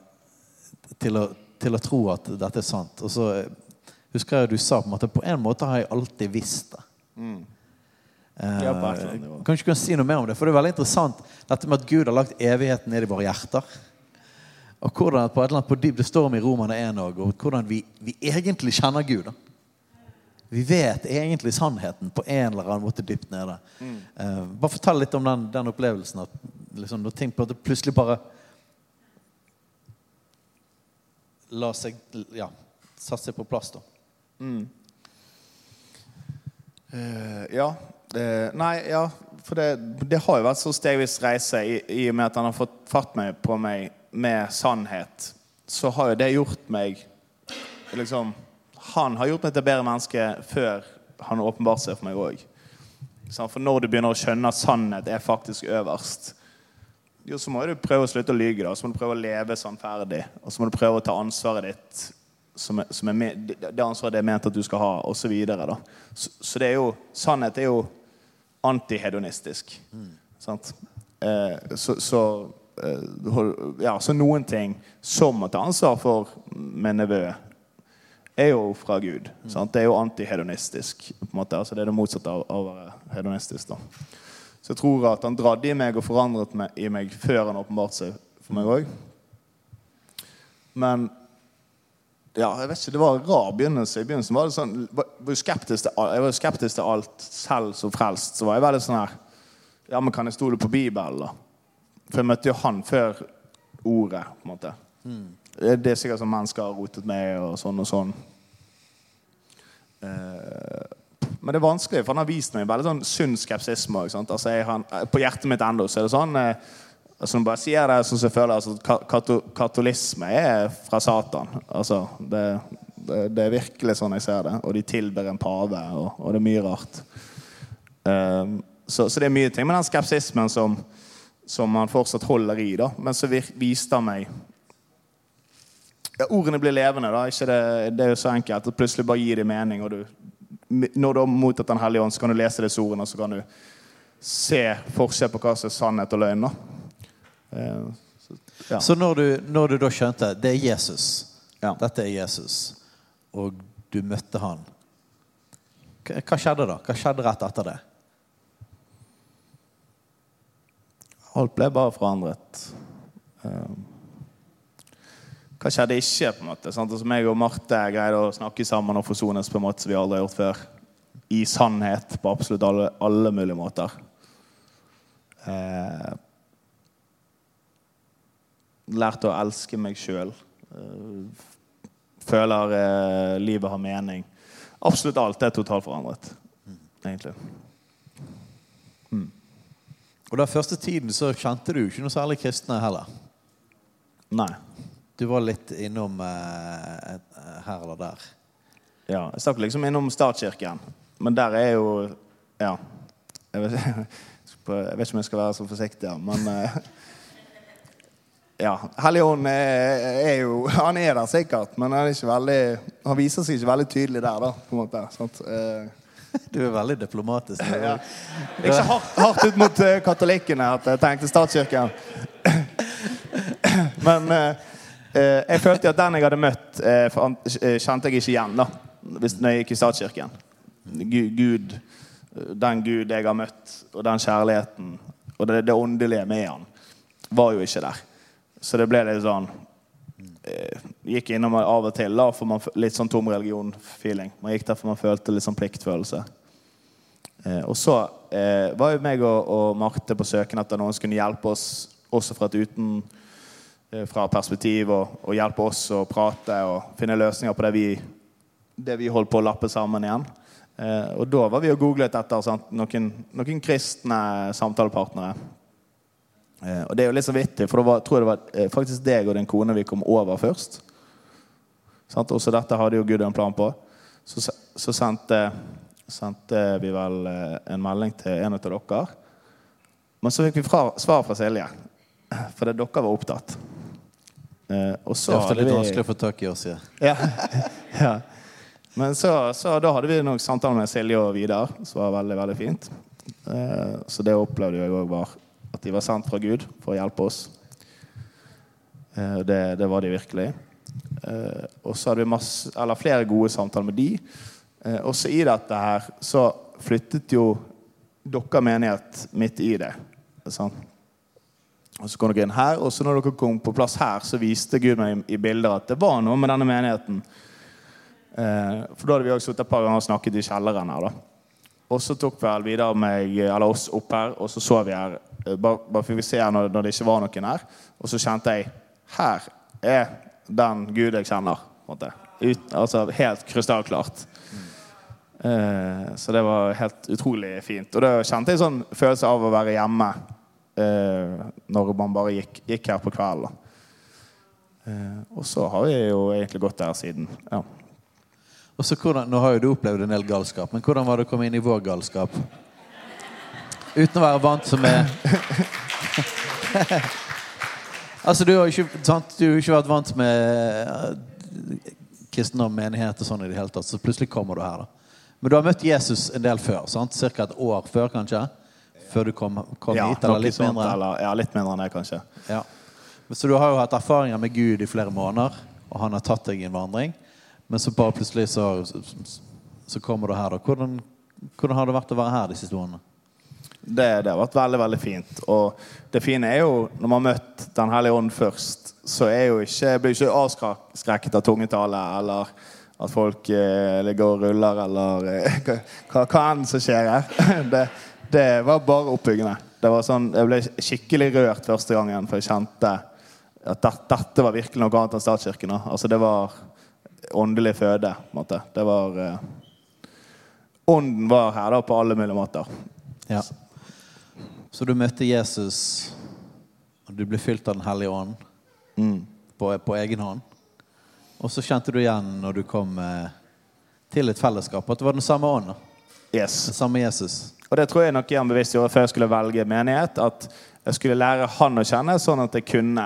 å tro at dette sant? Og så husker jeg du sa på en måte har jeg alltid visst det. Kanskje du kan si noe mer om det, for det veldig interessant dette med at Gud har lagt evigheten ned i våre hjerter. Og hvordan på et eller annet, det står om i Romerne 1 også, og hvordan vi egentlig kjenner Gud da. Vi vet egentlig sannheten på en eller annen måte dypt nede. Bare fortell litt om den opplevelsen at liksom, når ting plutselig bare la seg, satt seg på plass da. For det har jo vært så stegvis reise i og med at han har fått fatt på meg med sannhet, så har jo det gjort meg liksom, han har gjort meg til bedre menneske før han har åpenbart seg for meg også. For når du begynner å skjønne at sannhet faktisk øverst, jo, så må du prøve å slutte å lyge da, så må du prøve å leve sannferdig, og så må du prøve å ta ansvaret ditt som det ansvaret det ment at du skal ha, og så videre da. Så det jo, sannhet jo antihedonistisk, sant? Så noen ting som å ta ansvar for med nevø jo fra Gud, sant? Det jo antihedonistisk på en måte, altså det det motsatte av å være hedonistisk da. Så jeg tror at han dradde i meg og forandret i meg før han åpenbart seg for meg også. Men jeg vet ikke, det var en rar begynnelse. I begynnelsen var det sånn, jeg var skeptisk til alt selv som frelst, så var jeg veldig sånn her, men kan jeg stole på Bibelen da? For jeg møtte jo han før ordet, på en måte. Det sikkert som mennesker har rotet med, og sånn. Men det vanskelig, for han har vist meg veldig sånn sunn skepsisme, ikke sant? Altså, på hjertet mitt enda, så det sånn, altså, når jeg bare sier det, så føler jeg altså, katolisme fra Satan. Altså, det virkelig sånn jeg ser det. Og de tilber en pave, og det mye rart. Så det mye ting med den skepsismen som man fortsatt holder i da, men så viste han meg ordene blir levende da, ikke det jo så enkelt at plutselig bare gir det mening, og når du har mottatt den hellige ånd, så kan du lese disse ordene, og så kan du se forskjell på hva som sannhet og løgn da. Så når du da skjønte det Jesus, dette Jesus, og du møtte han, hva skjedde da? Hva skjedde rett etter det? Alt ble bare forandret. Hva skjedde ikke på en måte? Sant? Altså, meg og Marte greide å snakke sammen og forsones på en måte som vi aldri har gjort før. I sannhet på absolutt alle mulige måter. Lærte å elske meg selv. Føler livet har mening. Absolutt alt totalt forandret. Egentlig. Og da første tiden så kjente du ikke noe særlig kristne heller? Nei. Du var litt innom her eller der? Ja, jeg snakket liksom innom statskirken. Men der jo, jeg vet ikke om jeg skal være så forsiktig, men Helligånd jo, han der sikkert, men han viser seg ikke veldig tydelig der da, på en måte, sant? Du veldig diplomatisk. Ikke så hardt ut mot katolikkene at jeg tenkte statskirken. Men jeg følte at den jeg hadde møtt kjente jeg ikke igjen da, når jeg gikk i statskirken. Gud, den Gud jeg har møtt, og den kjærligheten, og det åndelige med han, var jo ikke der. Så det ble litt sånn, gikk innom av og til, da får man litt sånn tom religion-feeling. Man gikk der for man følte litt sånn pliktfølelse. Og så var jo meg og Marte på søken etter noen som kunne hjelpe oss også fra et fra perspektiv og hjelpe oss å prate og finne løsninger på det vi holdt på å lappe sammen igjen. Og da var vi og googlet etter noen kristne samtalepartnere. Og det er jo litt så vittig, for da tror jeg det var faktisk deg og din kone vi kom over først. Og så dette hadde jo Gud en plan på. Så sendte vi vel en melding til en av dere. Men så fikk vi svar fra Silje, for dere var opptatt. Og så det er litt vanskelig å få tak i oss, ja. Ja. Men så da hadde vi noen samtaler med Silje og Vidar, som var veldig, veldig fint. Så det opplevde jeg også var at de var sendt fra Gud for å hjelpe oss. Det var de virkelig. Og så hadde vi flere gode samtaler med de. Og så i dette her så flyttet jo dere menighet midt i det. Sant? Og så kom dere inn her, og så når dere kom på plass her, så viste Gud meg i bilder at det var noe med denne menigheten. For da hadde vi også suttet et par ganger og snakket i kjelleren her da. Og så tok vi videre oss opp her, og så vi her, bare fikk vi se her når det ikke var noen her. Og så kjente jeg, her den Gud jeg kjenner. Altså helt krystallklart. Så det var helt utrolig fint. Og da kjente jeg sånn følelse av å være hjemme når man bare gikk her på kvelden. Og så har vi jo egentlig gått der siden. Ja. Og så nå har jo du opplevd en del galskap, men hvordan var det å komme inn i vår galskap? Uten å være vant med... Altså, du har jo ikke vært vant med kristendom, menighet og sånn i det hele tatt, så plutselig kommer du her da. Men du har møtt Jesus en del før, sant? Cirka et år før, kanskje? Før du kom hit, eller litt mindre? Ja, litt mindre enn det, kanskje. Ja. Så du har jo hatt erfaringer med Gud i flere måneder, og han har tatt deg i en vandring, men så bare plutselig så kommer du her da. Hvordan har det vært å være her de siste årene? Det har vært veldig, veldig fint. Og det fine er jo, når man har møtt Den Hellige Ånd først, så blir ikke avskrekket av tungetale, eller at folk ligger og ruller, eller hva enn som skjer her. Det var bare oppbyggende. Det var sånn, jeg ble skikkelig rørt første gangen, for jeg kjente at dette var virkelig noe annet enn statskirken. Altså det var åndelig føde, på en måte. Det var... ånden var her da, på alle mulige måter. Ja. Så du møtte Jesus, og du ble fylt av Den Hellige Ånd på egen hånd. Og så kjente du igjen når du kom til et fellesskap, at det var den samme ånden. Yes. Den samme Jesus. Og det tror jeg nok igjen bevisst gjorde før jeg skulle velge menighet, at jeg skulle lære han å kjenne, sånn at jeg kunne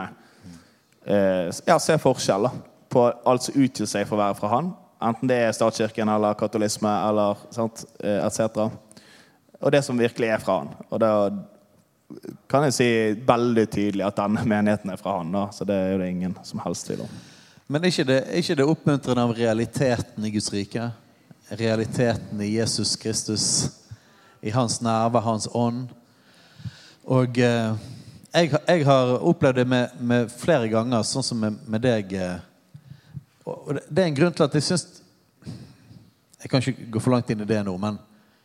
se forskjell da, på alt som utgjør seg for å være fra han. Enten det statskirken eller katolisme eller etc. Og det som virkelig fra han. Og da kan jeg si veldig tydelig at denne menigheten fra han. Da. Så det er jo det ingen som helst tvil om. Men er ikke det oppmuntrende av realiteten i Guds rike? Realiteten i Jesus Kristus, i hans nerve, hans ånd. Og jeg har opplevd det med flere ganger, sånn som med deg. Og det er en grunn til at jeg synes, jeg kan ikke gå for langt inn i det nå, men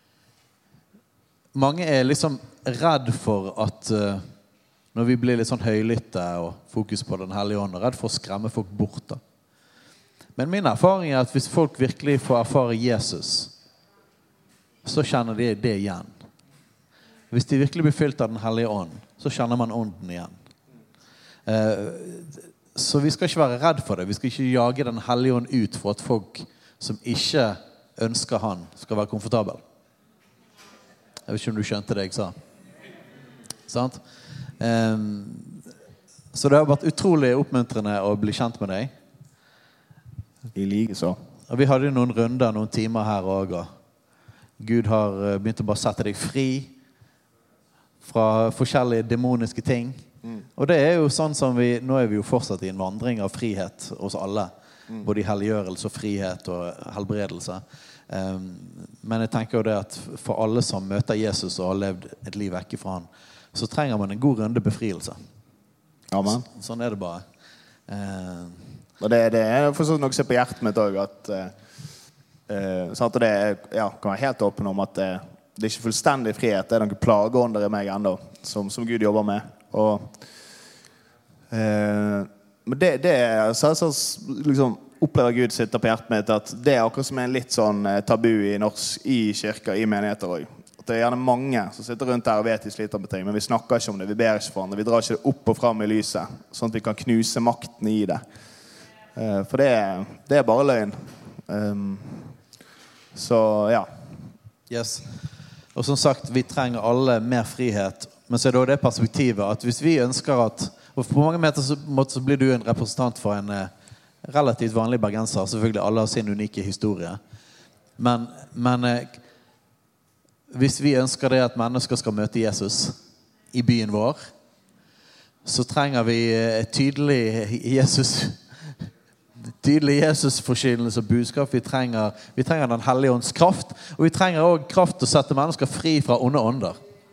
mange er liksom redd for at når vi blir litt sånn høylytte og fokus på Den Hellige Ånd, redd for å skremme folk bort da. Men min erfaring er at hvis folk virkelig får erfare Jesus, så kjenner de det igjen. Hvis de virkelig blir fylt av Den Hellige Ånd, så kjenner man ånden igjen. Så vi skal ikke være redd for det. Vi skal ikke jage Den Hellige Ånd ut for at folk som ikke ønsker han skal være komfortabel. Jeg vet ikke om du skjønte det jeg sa. Sant? Så det har vært utrolig oppmuntrende å bli kjent med deg. I like så. Og vi hadde noen runder, noen timer her også. Gud har begynt å bare sette deg fri fra forskjellige demoniske ting. Og det er jo sånn som nå er vi jo fortsatt i en vandring av frihet hos alle. Både i helliggjørelse og frihet og helbredelse. Men jeg tenker jo det at for alle som møter Jesus og har levd et liv vekk fra han, så trenger man en god runde befrielse. Amen. Sånn er det bare. Og det er for sånn noe som ser på hjertet mitt også, at det kan være helt åpen om at det er ikke fullstendig frihet, det er noen plageånder i meg enda, som Gud jobber med. Men det så liksom opplever Gud sitter på hjertet mitt at det er akkurat som en litt sånn tabu i kirker, i menigheter også. At det er gjerne mange som sitter rundt der og vet de sliter med ting, men vi snakker ikke om det, vi ber ikke for hverandre, vi drar ikke det opp og fram i lyset, sånn at vi kan knuse makten i det. For det er bare løgn. Så ja. Yes. Og som sagt, vi trenger alle mer frihet, men så er det også det perspektivet at hvis vi ønsker at, og på mange måter så blir du en representant for en relativt vanlig bergenser, selvfølgelig alle har sin unike historie, men hvis vi ønsker det at mennesker skal møte Jesus i byen vår, så trenger vi tydelig Jesus-forkynnelse og budskap. Vi trenger den hellige ånds kraft, og vi trenger også kraft til å sette mennesker fri fra onde ånder.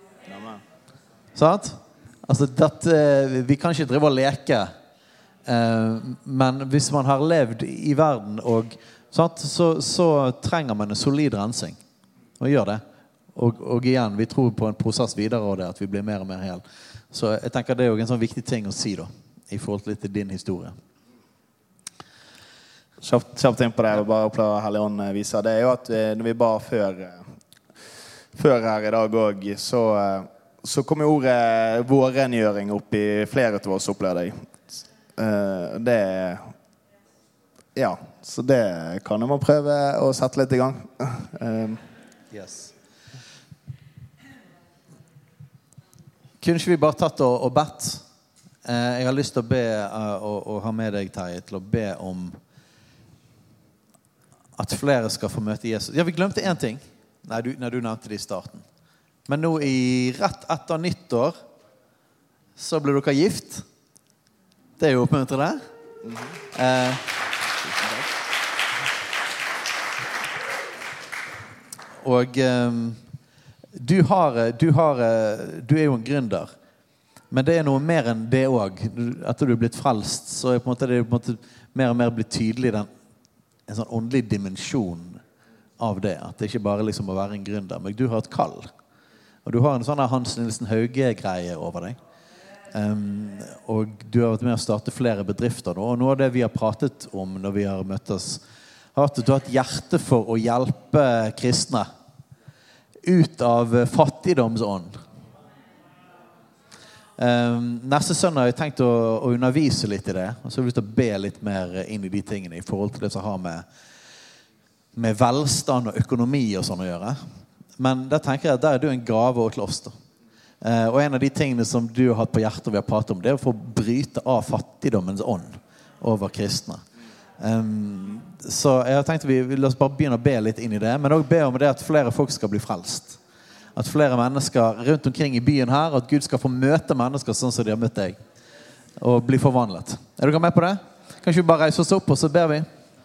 Sant? Altså, vi kan ikke drive og leke, men hvis man har levd i verden, så trenger man en solid rensing, og gjør det. Og igjen, vi tror på en prosess videre av det, at vi blir mer og mer hel. Så jeg tenker det er jo en sånn viktig ting å si da, i forhold til din historie. Kjapt inn på det, og bare oppleve Hellig Ånd viser. Det er jo at når vi ba før her i dag også, så kom jo ordet vårrengjøring opp i flere til oss, opplever jeg. Ja, så det kan jeg må prøve å sette litt i gang. Yes. Kunne ikke vi bare tatt og bedt? Jeg har lyst til å be og ha med deg, Terje, til å be om at flere skal få møte Jesus. Ja, vi glemte en ting når du nevnte det i starten. Men nå rett etter nyttår så ble dere gift. Det er jo oppmuntrende. Og du er jo en gründer. Men det er noe mer enn det også. Etter du er blitt frelst, så er det på en måte mer og mer blitt tydelig en sånn åndelig dimensjon av det. At det ikke bare liksom å være en gründer, men du har et kall. Og du har en sånn Hans Nilsen Hauge-greie over deg. Og du har vært med å starte flere bedrifter nå. Og noe av det vi har pratet om når vi har møttes, har vært at du har et hjerte for å hjelpe kristne ut av fattigdomsånd. Neste søndag har jeg tenkt å undervise litt i det, og så har jeg lyst til å be litt mer inn i de tingene i forhold til det som har med velstand og økonomi og sånn å gjøre. Men der tenker jeg at der er du en gave og et loss da. Og en av de tingene som du har hatt på hjertet og vi har pratet om, det er å få bryte av fattigdommens ånd over kristne. Så jeg har tenkt at la oss bare begynne å be litt inn i det, men også be om det at flere folk skal bli frelst. At flere mennesker rundt omkring i byen her, at Gud skal få møte mennesker sånn som de har møtt deg, og bli forvandlet. Er dere med på det? Kanskje vi bare reiser oss opp, og så ber vi.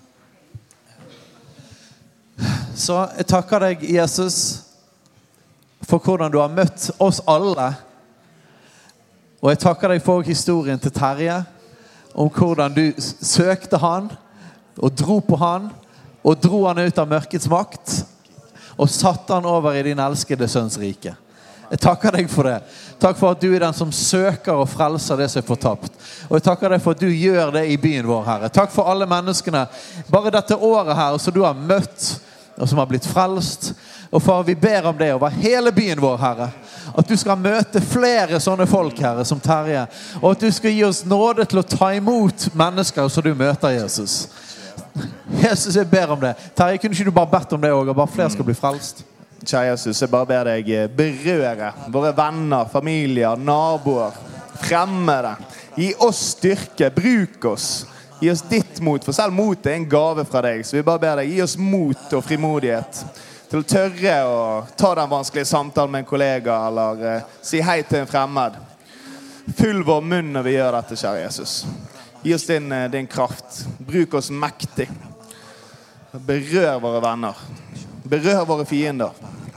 Så jeg takker deg, Jesus, for hvordan du har møtt oss alle. Og jeg takker deg for historien til Terje, om hvordan du søkte han, og dro på han, og dro han ut av mørkets makt, og satte han over i din elskede sønns rike. Jeg takker deg for det. Takk for at du er den som søker og frelser det som er fortapt. Og jeg takker deg for at du gjør det i byen vår, Herre. Takk for alle menneskene, bare dette året her, som du har møtt, og som har blitt frelst. Og far, vi ber om det over hele byen vår, Herre. At du skal møte flere sånne folk, Herre, som Terje. Og at du skal gi oss nåde til å ta imot mennesker som du møter, Jesus. Jesus, jeg ber om det. Terje, kunne ikke du bare bedt om det også, og bare flere skal bli frelst? Kjære Jesus, jeg bare ber deg berøre våre venner, familier, naboer, fremmede. Gi oss styrke, bruk oss. Gi oss ditt mot, for selv mot er en gave fra deg. Så vi bare ber deg, gi oss mot og frimodighet til å tørre å ta den vanskelige samtalen med en kollega, eller si hei til en fremmed. Fyll vår munn når vi gjør dette, kjære Jesus. Gi oss din kraft. Bruk oss mektig. Berør våre venner. Berør våre fiender.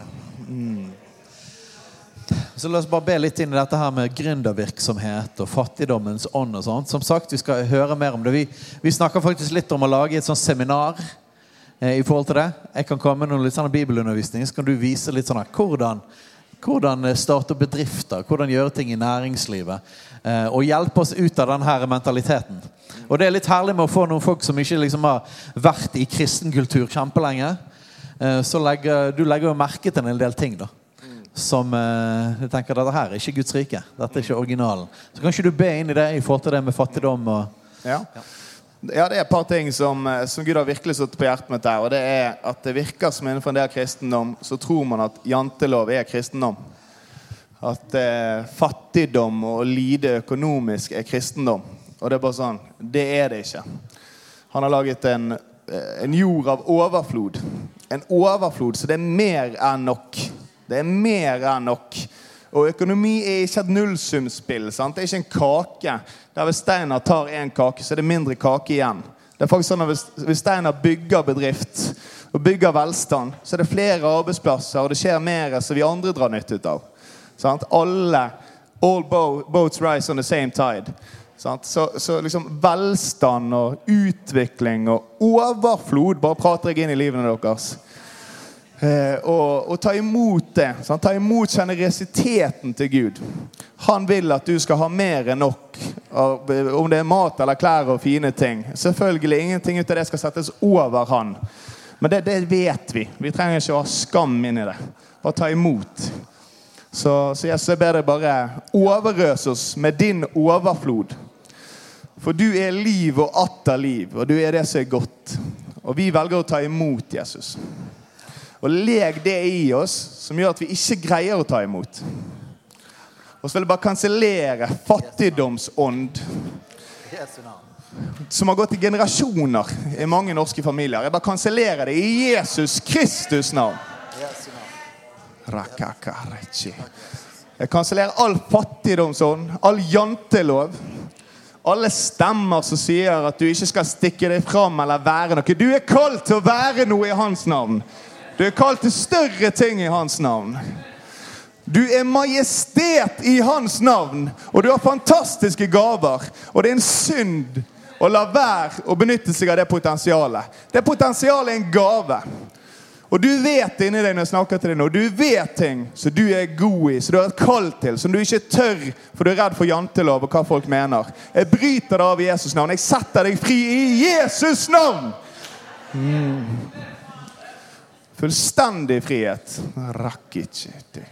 Så la oss bare be litt inn i dette her med gründervirksomhet og fattigdommens ånd og sånt. Som sagt, vi skal høre mer om det. Vi snakker faktisk litt om å lage et sånt seminar I forhold til det. Jeg kan komme med noen litt sånn bibelundervisning, så kan du vise litt sånn hvordan starte bedrifter, hvordan gjøre ting I næringslivet, og hjelpe oss ut av den her mentaliteten. Og det litt herlig med å få noen folk som ikke liksom har vært I kristenkultur kjempelenge, så du legger jo merke til en del ting da. Som jeg tenker, dette her ikke Guds rike, dette ikke originalen. Så kan ikke du be inn I det I forhold til det med fattigdom og... Ja, det et par ting som Gud har virkelig satt på hjertet mitt der, og det at det virker som innenfor en del kristendom, så tror man at jantelov kristendom. At fattigdom og lide økonomisk kristendom. Og det bare sånn, det det ikke. Han har laget en jord av overflod. En overflod, så det mer enn nok. Det mer enn nok. Og økonomi ikke et nullsumspill, sant? Det ikke en kake. Der hvis Steinar tar en kake, så det mindre kake igjen. Det faktisk sånn at hvis Steinar bygger bedrift og bygger velstand, så det flere arbeidsplasser, og det skjer mer som vi andre drar nytt ut av. Sant? All boats rise on the same tide. Sant? Så liksom velstand og utvikling og overflod, bare prater jeg inn I livene deres. Og ta imot det, sant? Ta imot generøsiteten til Gud. Han vil at du skal ha mer enn nok, om det mat eller klær og fine ting. Selvfølgelig, ingenting ut av det skal settes over han. Men det vet vi. Vi trenger ikke å ha skam inn I det. Bare ta imot. Så Jesus, jeg ber deg bare overøs oss med din overflod. For du liv og atter liv, og du det som godt. Og vi velger å ta imot Jesus. Og leg det I oss som gjør at vi ikke greier å ta imot. Og så vil jeg bare kansellere fattigdomsånd som har gått I generasjoner I mange norske familier. Jeg bare kansellerer det I Jesus Kristus navn. Jeg kansellerer all fattigdomsånd, all jantelov, alle stemmer som sier at du ikke skal stikke deg fram eller være noe. Du kalt til å være noe I hans navn. Du kalt til større ting I hans navn. Du majestet I hans navn, og du har fantastiske gaver, og det en synd å la være å benytte seg av det potensialet. Det potensialet en gave. Og du vet inni deg når jeg snakker til deg nå, du vet ting som du god I, som du har et kall til, som du ikke tør, for du redd for jantelov og hva folk mener. Jeg bryter det av I Jesus navn. Jeg setter deg fri I Jesus navn. Fullstendig frihet. Rakk ikke det.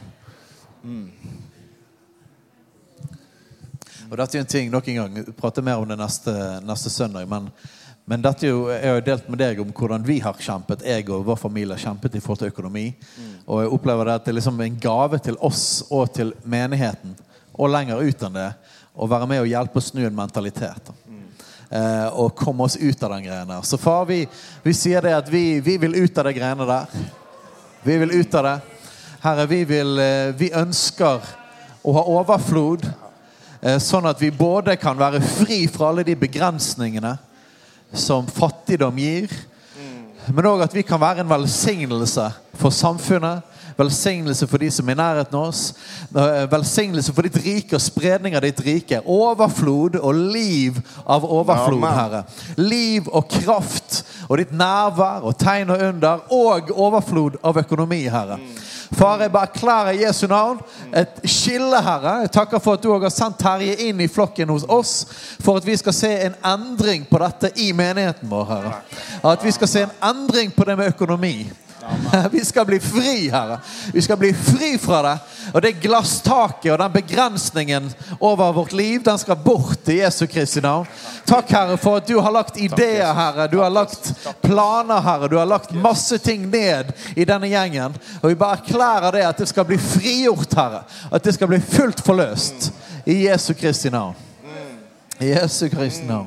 Og dette en ting, nok en gang, prater mer om det neste søndag, men dette jeg har delt med deg om hvordan vi har kjempet, jeg og vår familie har kjempet I forhold til økonomi, og jeg opplever det at det liksom en gave til oss og til menigheten, og lenger ut enn det, å være med og hjelpe å snu en mentalitet, og komme oss ut av den greiene. Så far, vi sier det at vi vil ut av det greiene der. Vi vil ut av det. Herre, vi ønsker å ha overflod, sånn at vi både kan være fri fra alle de begrensningene som fattigdom gir, men også at vi kan være en velsignelse for samfunnet, velsignelse for de som nærheten av oss, velsignelse for ditt rike og spredning av ditt rike, overflod og liv av overflod, Herre. Liv og kraft og ditt nærvær og tegn og under og overflod av økonomi, Herre. Far, jeg bare erklærer Jesu navn et skille, Herre. Jeg takker for at du har sendt Terje inn I flokken hos oss, for at vi skal se en endring på dette I menigheten vår, Herre. At vi skal se en endring på det med økonomi. Vi skal bli fri, Herre. Vi skal bli fri fra det. Og det glasstaket og den begrensningen over vårt liv, den skal bort I Jesu Kristi navn. Takk, Herre, for at du har lagt ideer, Herre. Du har lagt planer, Herre. Du har lagt masse ting ned I denne gjengen. Og vi bare erklærer det at det skal bli frigjort, Herre. At det skal bli fullt forløst I Jesu Kristi navn. I Jesu Kristi navn.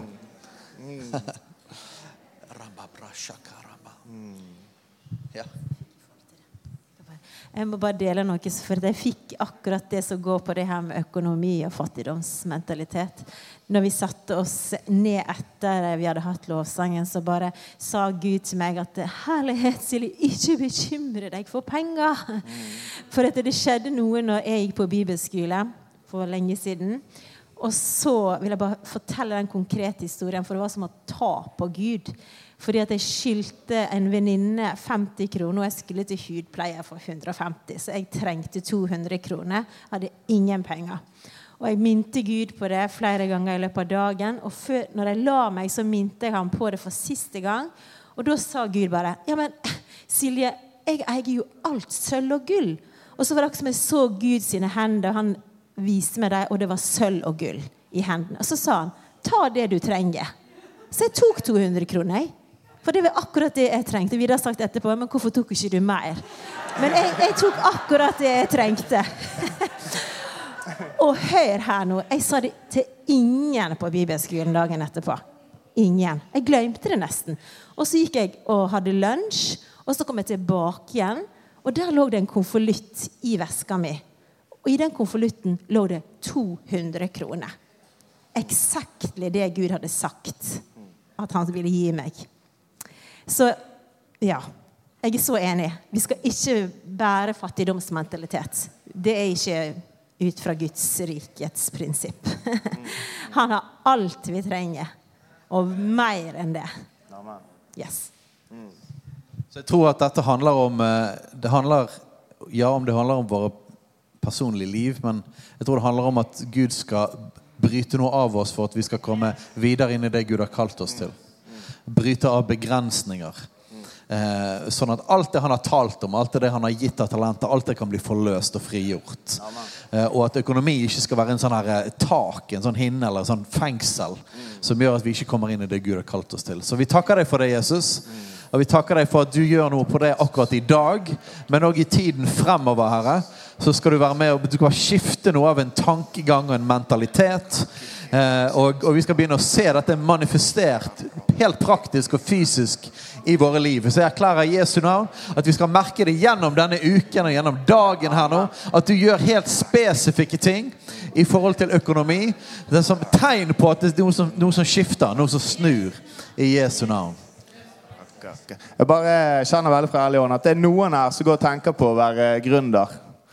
Jeg må bare dele noe, for jeg fikk akkurat det som går på det her med økonomi og fattigdomsmentalitet. Når vi satte oss ned etter vi hadde hatt lovsangen, så bare sa Gud til meg at herlighet, Silje, ikke bekymre deg for penger. For at det skjedde noe når jeg gikk på bibelskole for lenge siden. Og så vil jeg bare fortelle den konkrete historien, for det var som å ta på Gud. Fordi at jeg skyldte en venninne 50 kroner, og jeg skulle til hudpleie for 150, så jeg trengte 200 kroner, hadde ingen penger. Og jeg minte Gud på det flere ganger i løpet av dagen, og når jeg la meg, så minte jeg ham på det for siste gang, og da sa Gud bare, ja, men Silje, jeg eier jo alt sølv og gull. Og så var det akkurat som jeg så Gud sine hender, han viste meg det, og det var sølv og gull i hendene. Og så sa han, ta det du trenger. Så jeg tok 200 kroner, for det var akkurat det jeg trengte. Vi har sagt etterpå, men hvorfor tok ikke du mer? Men jeg tok akkurat det jeg trengte. Og hør her nå, jeg sa det til ingen på bibelskolen dagen etterpå. Ingen. Jeg glemte det nesten. Og så gikk jeg og hadde lunsj, og så kom jeg tilbake igjen, og der lå det en konvolutt i veska mi. Og i den konvolutten lå det 200 kroner. Exactly det Gud hadde sagt at han ville gi meg. Så, ja, jeg så enig. Vi skal ikke bære fattigdomsmentalitet. Det ikke ut fra Guds rikets prinsipp. Han har alt vi trenger, og mer enn det. Yes. Så jeg tror at dette handler om, det handler om våre personlige liv, men jeg tror det handler om at Gud skal bryte noe av oss for at vi skal komme videre inn i det Gud har kalt oss til. Bryte av begrensninger. Sånn at alt det han har talt om, alt det han har gitt av talenter, alt det kan bli forløst og frigjort. Og at økonomi ikke skal være en sånn her tak, en sånn hinne eller en sånn fengsel som gjør at vi ikke kommer inn i det Gud har kalt oss til. Så vi takker deg for det, Jesus. Og vi takker deg for at du gjør noe på det akkurat i dag, men også i tiden fremover, Herre. Så skal du være med, og du skal skifte noe av en tankegang og en mentalitet. Og vi skal begynne å se dette manifestert helt praktisk og fysisk i våre liv. Så jeg erklærer Jesu navn at vi skal merke det gjennom denne uken og gjennom dagen her nå, at du gjør helt spesifikke ting i forhold til økonomi. Det er som tegn på at det er noe som skifter, noe som snur i Jesu navn. Jeg bare kjenner veldig fra ærlig ånd at det er noen her som går og tenker på å være gründer.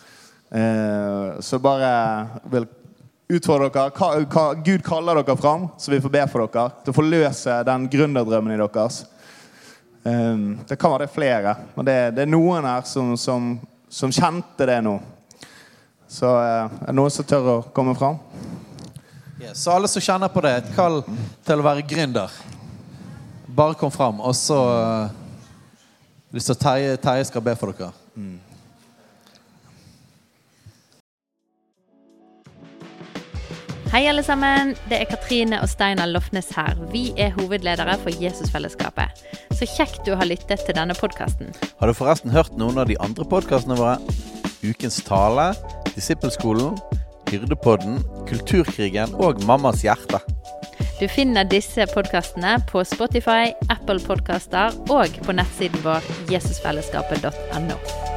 Så bare vil utfordre dere hva Gud kaller dere fram, så vi får be for dere til å forløse den gründerdrømmen i deres. Det kan være det flere, men det er noen her som kjente det nå. Så er det noen som tør å komme fram? Yes, så alle som kjenner på det, et kall til å være gründer. Bare kom fram, og så lyst til Terje skal be for dere. Hei alle sammen, det er Katrine og Steinar Lofnes her. Vi er hovedledere for Jesusfellesskapet. Så kjekt du har lyttet til denne podcasten. Har du forresten hørt noen av de andre podcastene våre? Ukens tale, Disippelskolen, Hyrdepodden, Kulturkrigen og Mammas hjerte. Du finner disse podcastene på Spotify, Apple Podcaster og på nettsiden vår jesusfellesskapet.no.